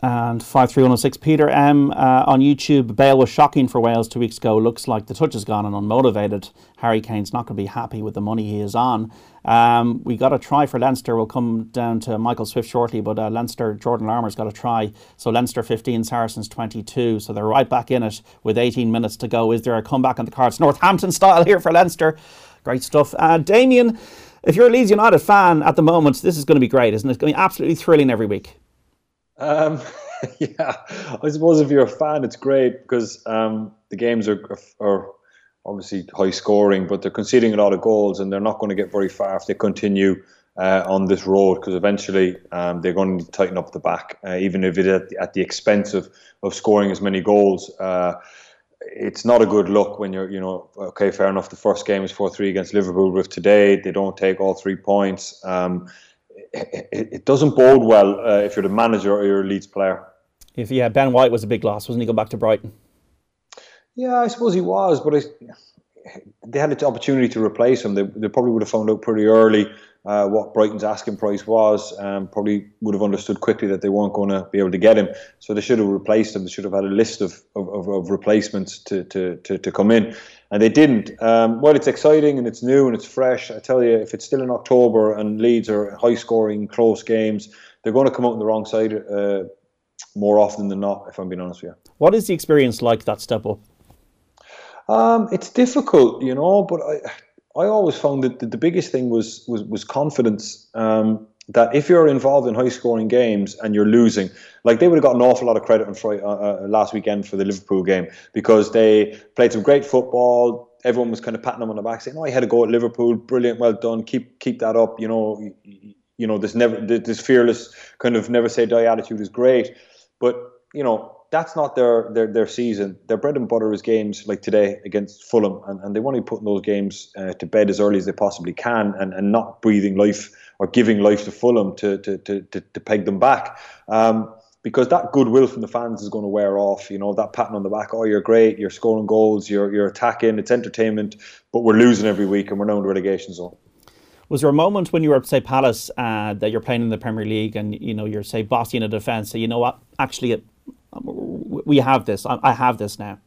And five three one oh six, Peter M uh, on YouTube. Bale was shocking for Wales two weeks ago. Looks like the touch is gone and unmotivated. Harry Kane's not going to be happy with the money he is on. Um, we got a try for Leinster. We'll come down to Michael Swift shortly, but uh, Leinster, Jordan Larmour's got a try. So Leinster fifteen, Saracens twenty-two. So they're right back in it with eighteen minutes to go. Is there a comeback on the cards? Northampton style here for Leinster. Great stuff. Uh, Damien, if you're a Leeds United fan at the moment, this is going to be great, isn't it? It's going to be absolutely thrilling every week. Um, yeah, I suppose if you're a fan, it's great because um, the games are, are obviously high scoring, but they're conceding a lot of goals and they're not going to get very far if they continue uh, on this road, because eventually um, they're going to tighten up the back, uh, even if it's at the, at the expense of, of scoring as many goals. Uh, it's not a good look when you're, you know, okay, fair enough, the first game is four three against Liverpool, but if today they don't take all three points, um, It, it doesn't bode well uh, if you're the manager or you're a Leeds player. If yeah, Ben White was a big loss, wasn't he? Going back to Brighton. Yeah, I suppose he was, but I, they had the opportunity to replace him. They, they probably would have found out pretty early uh, what Brighton's asking price was. Um, probably would have understood quickly that they weren't going to be able to get him. So they should have replaced him. They should have had a list of of, of, of replacements to, to to to come in. And they didn't. Um, well, it's exciting and it's new and it's fresh. I tell you, if it's still in October and Leeds are high-scoring, close games, they're going to come out on the wrong side uh, more often than not, if I'm being honest with you. What is the experience like, that step up? Um, it's difficult, you know, but I I always found that the, the biggest thing was was, was confidence. Um, that if you're involved in high-scoring games and you're losing, like they would have got an awful lot of credit on Friday, uh, uh, last weekend for the Liverpool game, because they played some great football. Everyone was kind of patting them on the back, saying, "Oh, you had a go at Liverpool, brilliant, well done, keep keep that up." You know, you, you know, this never this fearless kind of never say die attitude is great, but you know, that's not their their their season. Their bread and butter is games like today against Fulham, and, and they want to be putting those games uh, to bed as early as they possibly can, and, and not breathing life or giving life to Fulham to to to to, to peg them back. Um, because that goodwill from the fans is going to wear off. You know, that patting on the back, oh, you're great, you're scoring goals, you're you're attacking, it's entertainment, but we're losing every week and we're now in the relegation zone. Was there a moment when you were at, say, Palace, uh, that you're playing in the Premier League and, you know, you're, say, bossy in a defence, so you know what, actually, it, we have this, I, I have this now?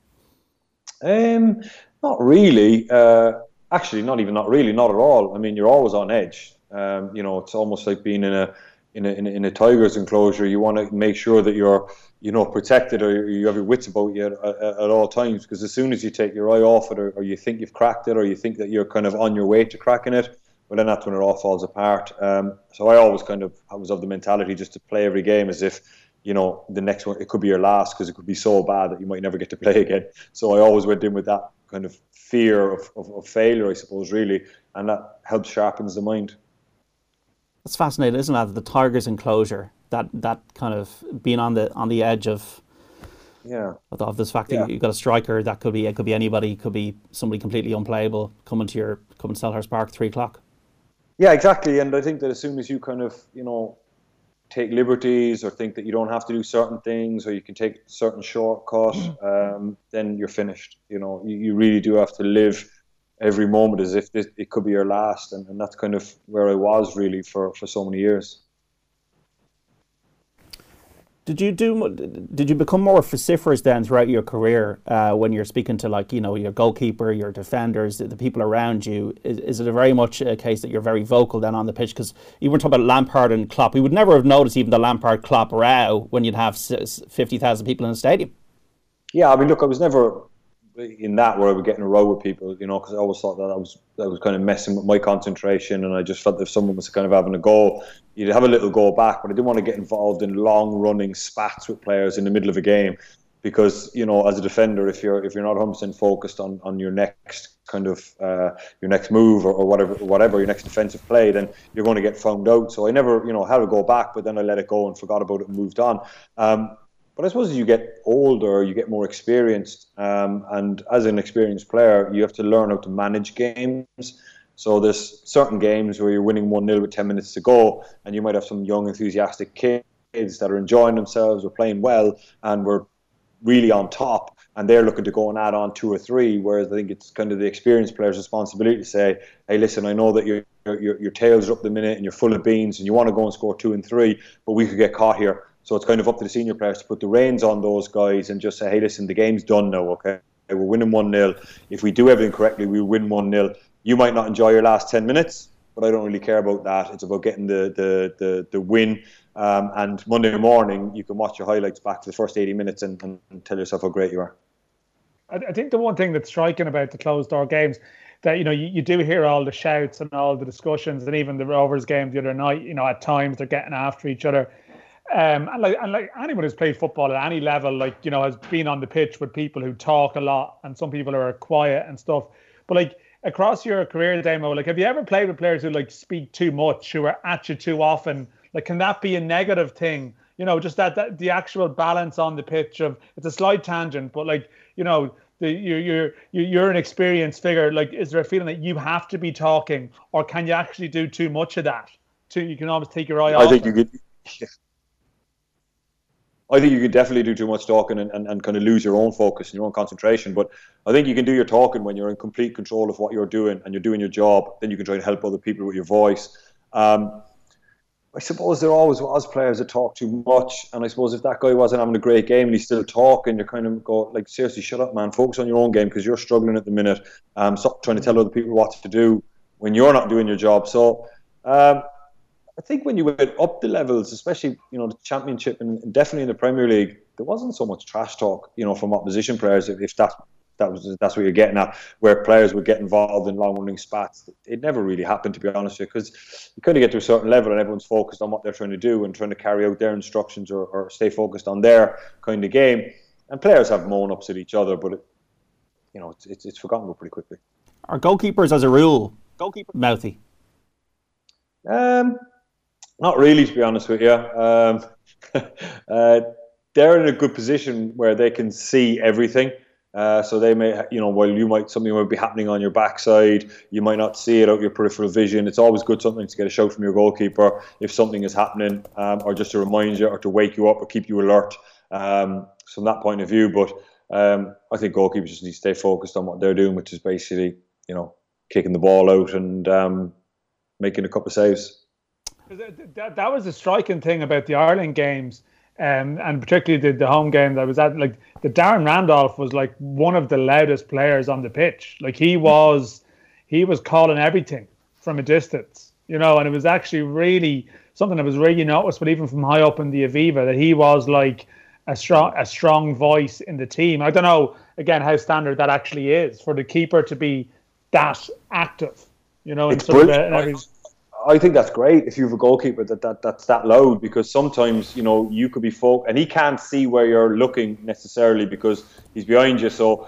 Um, not really. Uh, actually, not even not really, not at all. I mean, you're always on edge. Um, you know, it's almost like being in a in a in a, in a tiger's enclosure. You want to make sure that you're, you know, protected, or you have your wits about you at, at, at all times. Because as soon as you take your eye off it, or, or you think you've cracked it, or you think that you're kind of on your way to cracking it, well, then that's when it all falls apart. Um, so I always kind of I was of the mentality just to play every game as if, you know, the next one, it could be your last, because it could be so bad that you might never get to play again. So I always went in with that kind of fear of, of, of failure, I suppose, really. And that helps sharpens the mind. That's fascinating, isn't it? The Tigers enclosure, that that kind of being on the on the edge of yeah of this fact that yeah. you've got a striker that could be it could be anybody, it could be somebody completely unplayable coming to your coming to Selhurst Park three o'clock. Yeah, exactly. And I think that as soon as you kind of, you know, take liberties or think that you don't have to do certain things, or you can take certain shortcut, um, then you're finished. You know, you, you really do have to live every moment as if this, it could be your last, and, and that's kind of where I was really for, for so many years. Did you do? Did you become more vociferous then throughout your career uh, when you're speaking to, like, you know, your goalkeeper, your defenders, the, the people around you? Is, is it a very much a case that you're very vocal then on the pitch? Because you were talking about Lampard and Klopp. We would never have noticed even the Lampard-Klopp row when you'd have fifty thousand people in a stadium. Yeah, I mean, look, I was never in that where I would get in a row with people, you know, because I always thought that I was that was kind of messing with my concentration, and I just felt that if someone was kind of having a go, you'd have a little go back, but I didn't want to get involved in long running spats with players in the middle of a game, because, you know, as a defender, if you're if you're not one hundred percent focused on, on your next kind of uh, your next move or, or whatever whatever your next defensive play, then you're going to get found out. So I never, you know, had to go back, but then I let it go and forgot about it and moved on. Um, But I suppose as you get older, you get more experienced. Um, and as an experienced player, you have to learn how to manage games. So there's certain games where you're winning one nil with ten minutes to go, and you might have some young, enthusiastic kids that are enjoying themselves, we're playing well, and we're really on top, and they're looking to go and add on two or three, whereas I think it's kind of the experienced player's responsibility to say, hey, listen, I know that your, your, your tails are up the minute and you're full of beans and you want to go and score two and three, but we could get caught here. So it's kind of up to the senior players to put the reins on those guys and just say, hey, listen, the game's done now, okay? We're winning one nil. If we do everything correctly, we win one nil. You might not enjoy your last ten minutes, but I don't really care about that. It's about getting the the the, the win. Um, and Monday morning, you can watch your highlights back to the first eighty minutes and, and, and tell yourself how great you are. I, I think the one thing that's striking about the closed-door games, that, you know, you, you do hear all the shouts and all the discussions, and even the Rovers game the other night, you know, at times they're getting after each other. Um, and like and like anyone who's played football at any level, like, you know, has been on the pitch with people who talk a lot, and some people are quiet and stuff. But like across your career, Damo, like, have you ever played with players who like speak too much, who are at you too often? Like, can that be a negative thing? You know, just that, that the actual balance on the pitch of, it's a slight tangent, but like, you know, the, you're you're you're an experienced figure. Like, is there a feeling that you have to be talking, or can you actually do too much of that? Too, you can almost take your eye off. I think you could. Yeah. I think you could definitely do too much talking and, and, and kind of lose your own focus and your own concentration. But I think you can do your talking when you're in complete control of what you're doing and you're doing your job. Then you can try to help other people with your voice. Um, I suppose there always was players that talk too much. And I suppose if that guy wasn't having a great game and he's still talking, you're kind of go, like, seriously, shut up, man. Focus on your own game because you're struggling at the minute. Um, stop trying to tell other people what to do when you're not doing your job. So, um, I think when you went up the levels, especially, you know, the Championship and definitely in the Premier League, there wasn't so much trash talk, you know, from opposition players. If, if that that was that's what you're getting at, where players would get involved in long-running spats, it never really happened, to be honest with you, because you kind of get to a certain level and everyone's focused on what they're trying to do and trying to carry out their instructions or, or stay focused on their kind of game. And players have moan-ups at each other, but it, you know, it's, it's it's forgotten pretty quickly. Are goalkeepers, as a rule, goalkeeper mouthy? Um. Not really, to be honest with you. Um, uh, they're in a good position where they can see everything. Uh, so they may, you know, while you might something might be happening on your backside, you might not see it out your peripheral vision. It's always good something to get a shout from your goalkeeper if something is happening, um, or just to remind you or to wake you up or keep you alert. Um, so from that point of view, but um, I think goalkeepers just need to stay focused on what they're doing, which is basically, you know, kicking the ball out and um, making a couple of saves. That, that was the striking thing about the Ireland games, um, and particularly the, the home game that I was at. Like, the Darren Randolph was like one of the loudest players on the pitch. Like, he was, he was calling everything from a distance, you know. And it was actually really something that was really noticeable, even from high up in the Aviva, that he was like a strong, a strong voice in the team. I don't know again how standard that actually is for the keeper to be that active, you know. It's sort of a, every, I think that's great if you have a goalkeeper that, that that's that loud, because sometimes, you know, you could be folk and he can't see where you're looking necessarily because he's behind you. So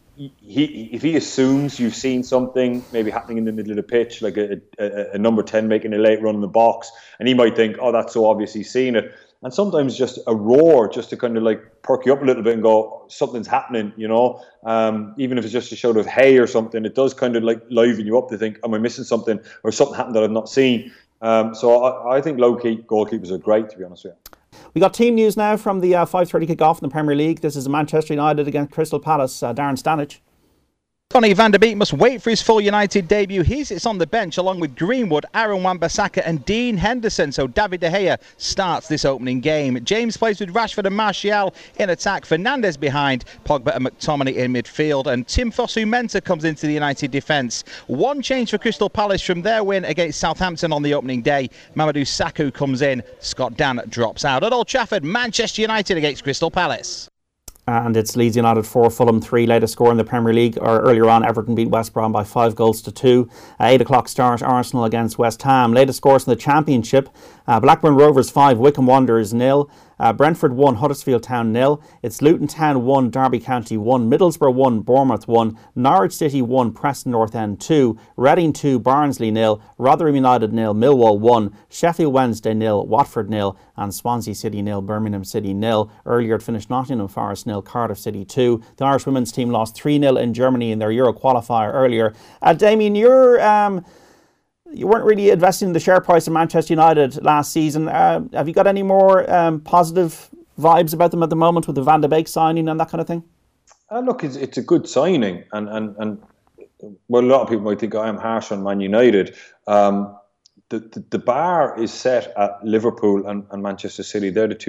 he, if he assumes you've seen something maybe happening in the middle of the pitch, like a, a, a number ten making a late run in the box, and he might think, oh, that's so obvious he's seen it. And sometimes just a roar just to kind of like perk you up a little bit and go, something's happening, you know. Um, even if it's just a shout of hey or something, it does kind of like liven you up to think, am I missing something, or something happened that I've not seen. Um, so I, I think low-key goalkeepers are great, to be honest with you. We got team news now from the uh, five thirty kick-off in the Premier League. This is Manchester United against Crystal Palace. Uh, Darren Stanage. Donny van der Beek must wait for his full United debut. He sits on the bench along with Greenwood, Aaron Wan-Bissaka and Dean Henderson. So David De Gea starts this opening game. James plays with Rashford and Martial in attack. Fernandes behind, Pogba and McTominay in midfield. And Tim Fosu-Mensah comes into the United defence. One change for Crystal Palace from their win against Southampton on the opening day. Mamadou Sakho comes in. Scott Dann drops out. At Old Trafford, Manchester United against Crystal Palace. And it's Leeds United four, Fulham three, latest score in the Premier League. Or earlier on, Everton beat West Brom by five goals to two. Uh, eight o'clock start, Arsenal against West Ham. Latest scores in the Championship: uh, Blackburn Rovers five, Wycombe Wanderers nil. Uh, Brentford one, Huddersfield Town nil. It's Luton Town one, Derby County one, Middlesbrough one, Bournemouth one, Norwich City one, Preston North End two, Reading two, Barnsley nil, Rotherham United nil, Millwall one, Sheffield Wednesday nil, Watford nil, and Swansea City nil, Birmingham City nil. Earlier it finished Nottingham Forest nil, Cardiff City two. The Irish women's team lost three nil in Germany in their Euro qualifier earlier. Uh, Damien, you're... Um, You weren't really investing in the share price of Manchester United last season. Uh, have you got any more um, positive vibes about them at the moment with the Van de Beek signing and that kind of thing? Uh, look, it's, it's a good signing. And, and, and well, a lot of people might think I am harsh on Man United. Um, the, the, the bar is set at Liverpool and, and Manchester City. They're the two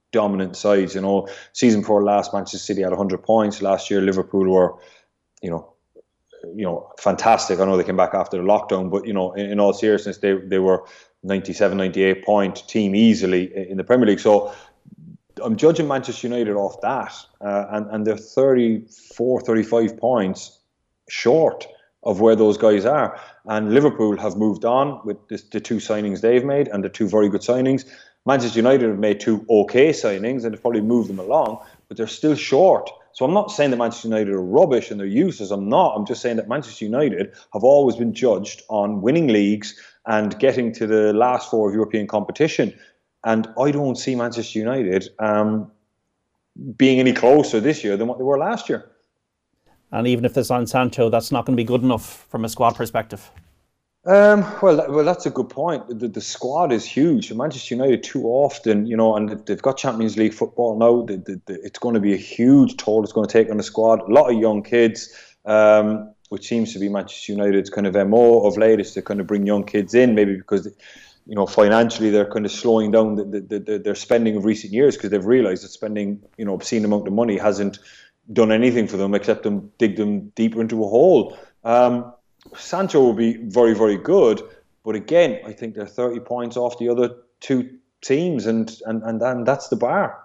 dominant sides. You know, season four last, Manchester City had one hundred points. Last year, Liverpool were, you know, you know, fantastic. I know they came back after the lockdown, but you know, in, in all seriousness, they they were ninety-seven, ninety-eight point team easily in the Premier League. So I'm judging Manchester United off that, uh, and and they're thirty-four, thirty-five points short of where those guys are. And Liverpool have moved on with this, the two signings they've made, and the two very good signings. Manchester United have made two okay signings and have probably moved them along, but they're still short. So I'm not saying that Manchester United are rubbish and they're useless. I'm not. I'm just saying that Manchester United have always been judged on winning leagues and getting to the last four of European competition. And I don't see Manchester United um, being any closer this year than what they were last year. And even if they sign Sancho, that's not going to be good enough from a squad perspective. Um, well, well, that's a good point. The, the squad is huge. Manchester United too often, you know, and they've got Champions League football now. The, the, the, it's going to be a huge toll it's going to take on the squad. A lot of young kids, um, which seems to be Manchester United's kind of M O of late, is to kind of bring young kids in, maybe because, you know, financially they're kind of slowing down the, the, the, their spending of recent years because they've realised that spending, you know, obscene amount of money hasn't done anything for them except them dig them deeper into a hole. Um, Sancho will be very, very good, but again, I think they're thirty points off the other two teams, and and and, and that's the bar.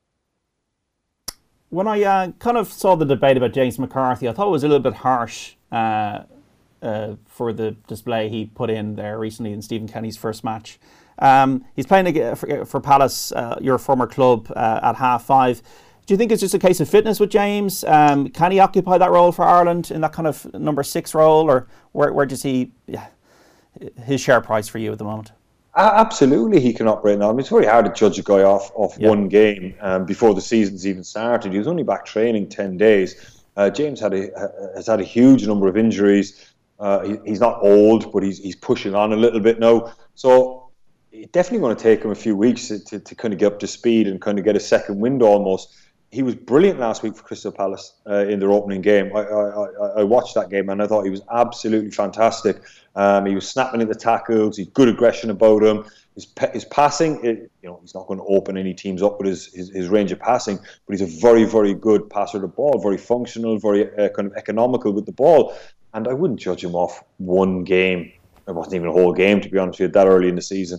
When I uh, kind of saw the debate about James McCarthy, I thought it was a little bit harsh uh, uh, for the display he put in there recently in Stephen Kenny's first match. Um, he's playing for, for Palace, uh, your former club, uh, at half five. Do you think it's just a case of fitness with James? Um, can he occupy that role for Ireland in that kind of number six role, or where where does he yeah, his share price for you at the moment? Uh, absolutely, he can operate now. I mean, it's very hard to judge a guy off off yeah. one game um, before the season's even started. He was only back training ten days. Uh, James had a, has had a huge number of injuries. Uh, he, he's not old, but he's he's pushing on a little bit now. So it's definitely going to take him a few weeks to, to, to kind of get up to speed and kind of get a second wind almost. He was brilliant last week for Crystal Palace uh, in their opening game. I, I, I watched that game and I thought he was absolutely fantastic. Um, he was snapping at the tackles. He's good aggression about him. His, his passing, it, you know, he's not going to open any teams up with his, his, his range of passing, but he's a very, very good passer of the ball, very functional, very uh, kind of economical with the ball. And I wouldn't judge him off one game. It wasn't even a whole game, to be honest with you, that early in the season.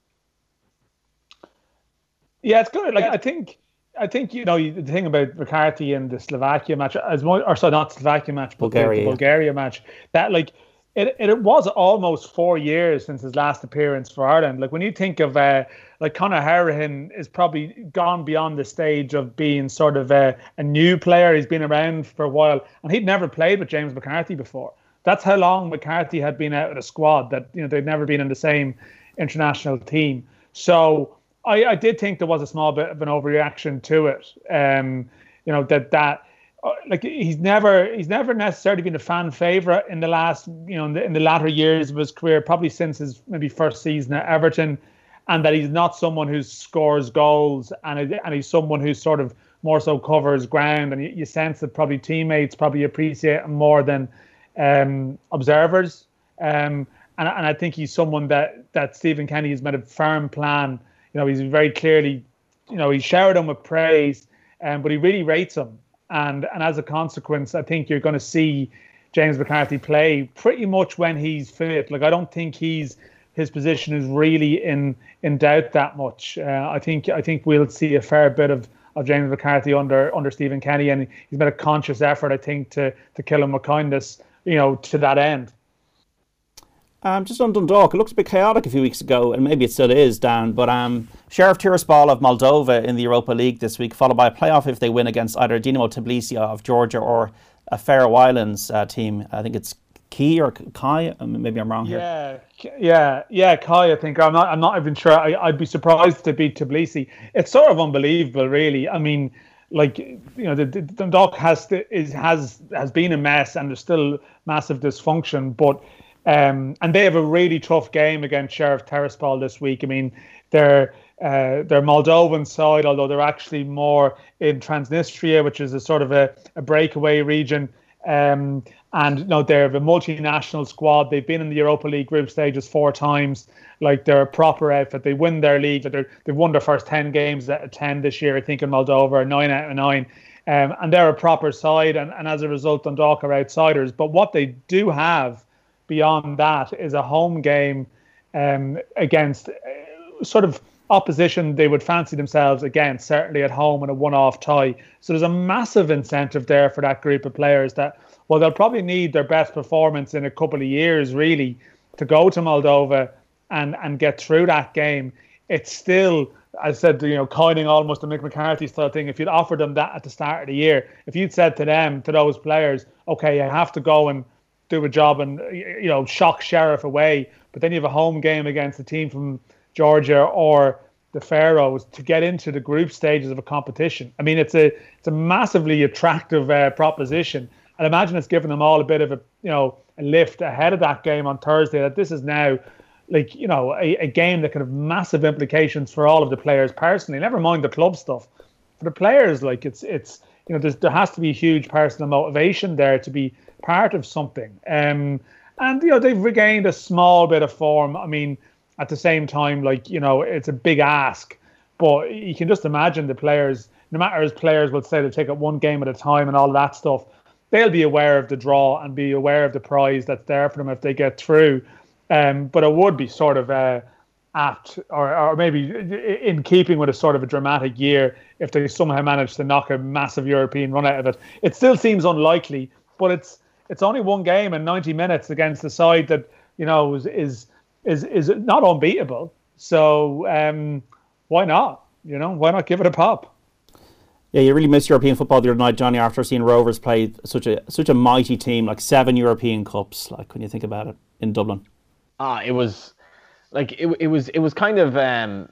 Yeah, it's good. Like, I think... I think, you know, the thing about McCarthy and the Slovakia match, as more, or sorry, not Slovakia match, but Bulgaria, the, the Bulgaria match, that like it, it was almost four years since his last appearance for Ireland. Like when you think of uh, like Conor Hourihane is probably gone beyond the stage of being sort of a, a new player. He's been around for a while, and he'd never played with James McCarthy before. That's how long McCarthy had been out of the squad. That you know they'd never been in the same international team. So. I, I did think there was a small bit of an overreaction to it. Um, you know that that uh, like he's never he's never necessarily been a fan favorite in the last you know in the, in the latter years of his career, probably since his maybe first season at Everton, and that he's not someone who scores goals and and he's someone who sort of more so covers ground, and you, you sense that probably teammates probably appreciate him more than um, observers. Um, and and I think he's someone that that Stephen Kenny has made a firm plan. You know, he's very clearly, you know, he showered him with praise, um, but he really rates him. And and as a consequence, I think you're going to see James McCarthy play pretty much when he's fit. Like, I don't think he's his position is really in in doubt that much. Uh, I think I think we'll see a fair bit of, of James McCarthy under under Stephen Kenny, and he's made a conscious effort, I think, to to kill him with kindness, you know, to that end. Um, just on Dundalk, it looked a bit chaotic a few weeks ago, and maybe it still is, Dan, but um, Sheriff Tiraspol of Moldova in the Europa League this week, followed by a playoff if they win against either Dinamo Tbilisi of Georgia or a Faroe Islands uh, team. I think it's Key or Kai, maybe I'm wrong here. Yeah, yeah, yeah, Kai, I think. I'm not I'm not even sure. I, I'd be surprised to beat Tbilisi. It's sort of unbelievable, really. I mean, like, you know, the, the Dundalk has, to, is, has, has been a mess, and there's still massive dysfunction, but Um, and they have a really tough game against Sheriff Tiraspol this week. I mean, they're uh, they're Moldovan side, although they're actually more in Transnistria, which is a sort of a, a breakaway region. Um, and you know, they have a multinational squad. They've been in the Europa League group stages four times. Like, they're a proper outfit. They win their league. They're, they've won their first ten games out of ten this year, I think, in Moldova, nine out of nine. Um, and they're a proper side. And, and as a result, Dundalk are outsiders. But what they do have beyond that is a home game um, against uh, sort of opposition they would fancy themselves against, certainly at home in a one-off tie. So there's a massive incentive there for that group of players that, well, they'll probably need their best performance in a couple of years, really, to go to Moldova and, and get through that game. It's still, I said, you know, coining almost a Mick McCarthy style thing. If you'd offered them that at the start of the year, if you'd said to them, to those players, okay, you have to go and do a job and, you know, shock Sheriff away, but then you have a home game against a team from Georgia or the Faroes to get into the group stages of a competition. I mean, it's a it's a massively attractive uh, proposition, and imagine it's given them all a bit of a you know a lift ahead of that game on Thursday. That this is now, like you know, a, a game that can have massive implications for all of the players personally. Never mind the club stuff. For the players, like it's it's you know, there's, there has to be huge personal motivation there to be part of something. Um, and you know, they've regained a small bit of form. I mean. At the same time, like, you know, it's a big ask, but you can just imagine the players, no matter as players will say to take it one game at a time and all of that stuff, they'll be aware of the draw and be aware of the prize that's there for them if they get through. Um, but it would be sort of uh, apt or, or maybe in keeping with a sort of a dramatic year if they somehow manage to knock a massive European run out of it. It still seems unlikely, but it's it's only one game in ninety minutes against the side that, you know, is... is is is not unbeatable. So um, why not? You know, why not give it a pop? Yeah, you really missed European football the other night, Johnny, after seeing Rovers play such a such a mighty team, like seven European Cups, like when you think about it, in Dublin. Ah, it was like it it was it was kind of um,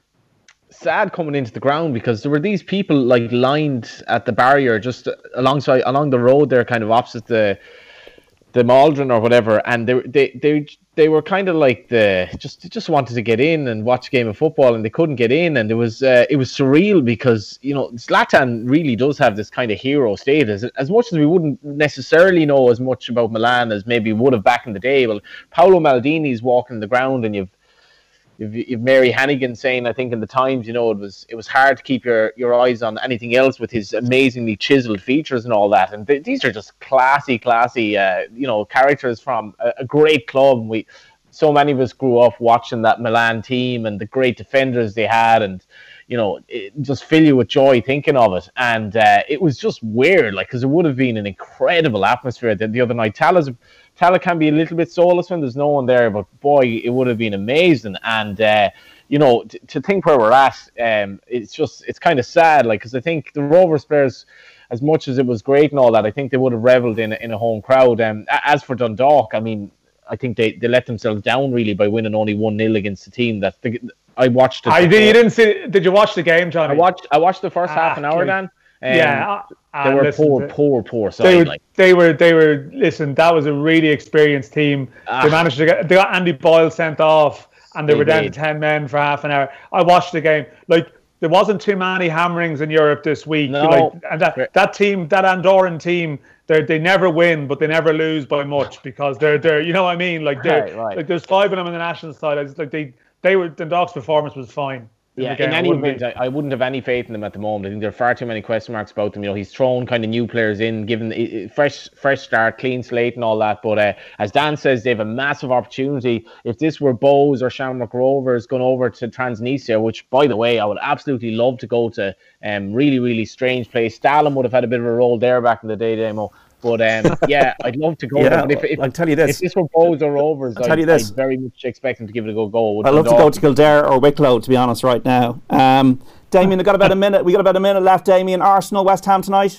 sad coming into the ground because there were these people like lined at the barrier just alongside along the road there, kind of opposite the the Maldron or whatever, and they they they they were kind of like the just just wanted to get in and watch a game of football, and they couldn't get in, and it was uh, it was surreal because you know Zlatan really does have this kind of hero status. As much as we wouldn't necessarily know as much about Milan as maybe we would have back in the day, well, Paolo Maldini's walking the ground, and you've You've, you've Mary Hannigan saying, I think in the Times, you know, it was it was hard to keep your, your eyes on anything else with his amazingly chiseled features and all that. And th- these are just classy, classy, uh, you know, characters from a, a great club. We, so many of us grew up watching that Milan team and the great defenders they had, and you know, it just fill you with joy thinking of it. And uh, it was just weird, like, because it would have been an incredible atmosphere the, the other night. Tala's Tala can be a little bit soulless when there's no one there, but boy, it would have been amazing. And uh, you know, t- to think where we're at, um, it's just it's kind of sad, like, because I think the Rovers players, as much as it was great and all that, I think they would have revelled in in a home crowd. Um, as for Dundalk, I mean, I think they, they let themselves down really by winning only one nil against the team that the, I watched. It I did. You didn't see? Did you watch the game, Johnny? I watched. I watched the first ah, half an hour, Dan. Um, yeah, they were poor, poor, poor side. They were, like. they were, they were. Listen, that was a really experienced team. Ah. They managed to get. They got Andy Boyle sent off, and they, they were down to ten men for half an hour. I watched the game. Like, there wasn't too many hammerings in Europe this week. No. Like, and that that team, that Andorran team, they they never win, but they never lose by much because they're they're. You know what I mean? Like, they're right, right. like there's five of them on the national side. It's like they they were. Dundalk's performance was fine. Yeah, in any event, I, I wouldn't have any faith in them at the moment. I think there are far too many question marks about them. You know, he's thrown kind of new players in, given a fresh, fresh start, clean slate, and all that. But uh, as Dan says, they have a massive opportunity. If this were Bows or Shamrock Rovers going over to Transnistria, which, by the way, I would absolutely love to go to. Um, really, really strange place. Stalin would have had a bit of a role there back in the day, Demo. But um, yeah, I'd love to go. Yeah, there. But if, if, I'll tell you this: if this were Bows or Rovers, I'll tell I'd, you this. I'd very much expect them to give it a go. Go. I'd love to go to Kildare or Wicklow, to be honest, right now. Um, Damien, we got about a minute. We got about a minute left. Damien, Arsenal, West Ham tonight.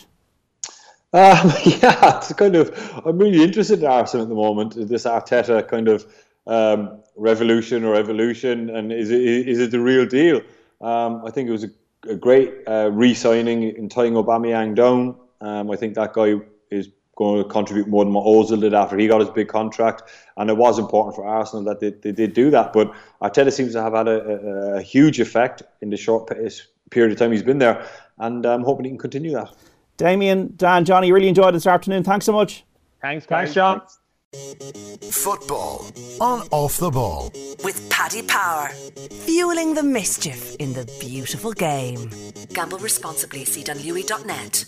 Um, yeah, it's kind of. I'm really interested in Arsenal at the moment. This Arteta kind of um, revolution or evolution, and is it is it the real deal? Um, I think it was a, a great uh, re-signing in tying Aubameyang down. Um, I think that guy is going to contribute more than what Ozil did after he got his big contract, and it was important for Arsenal that they, they did do that. But Arteta seems to have had a, a, a huge effect in the short period of time he's been there, and I'm hoping he can continue that. Damien, Dan, Johnny, really enjoyed this afternoon. Thanks so much. Thanks, Thanks, John. Football on Off the Ball. With Paddy Power. Fueling the mischief in the beautiful game. Gamble responsibly. See Dunlewy dot net.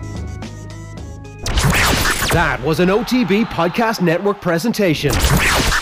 That was an O T B Podcast Network presentation.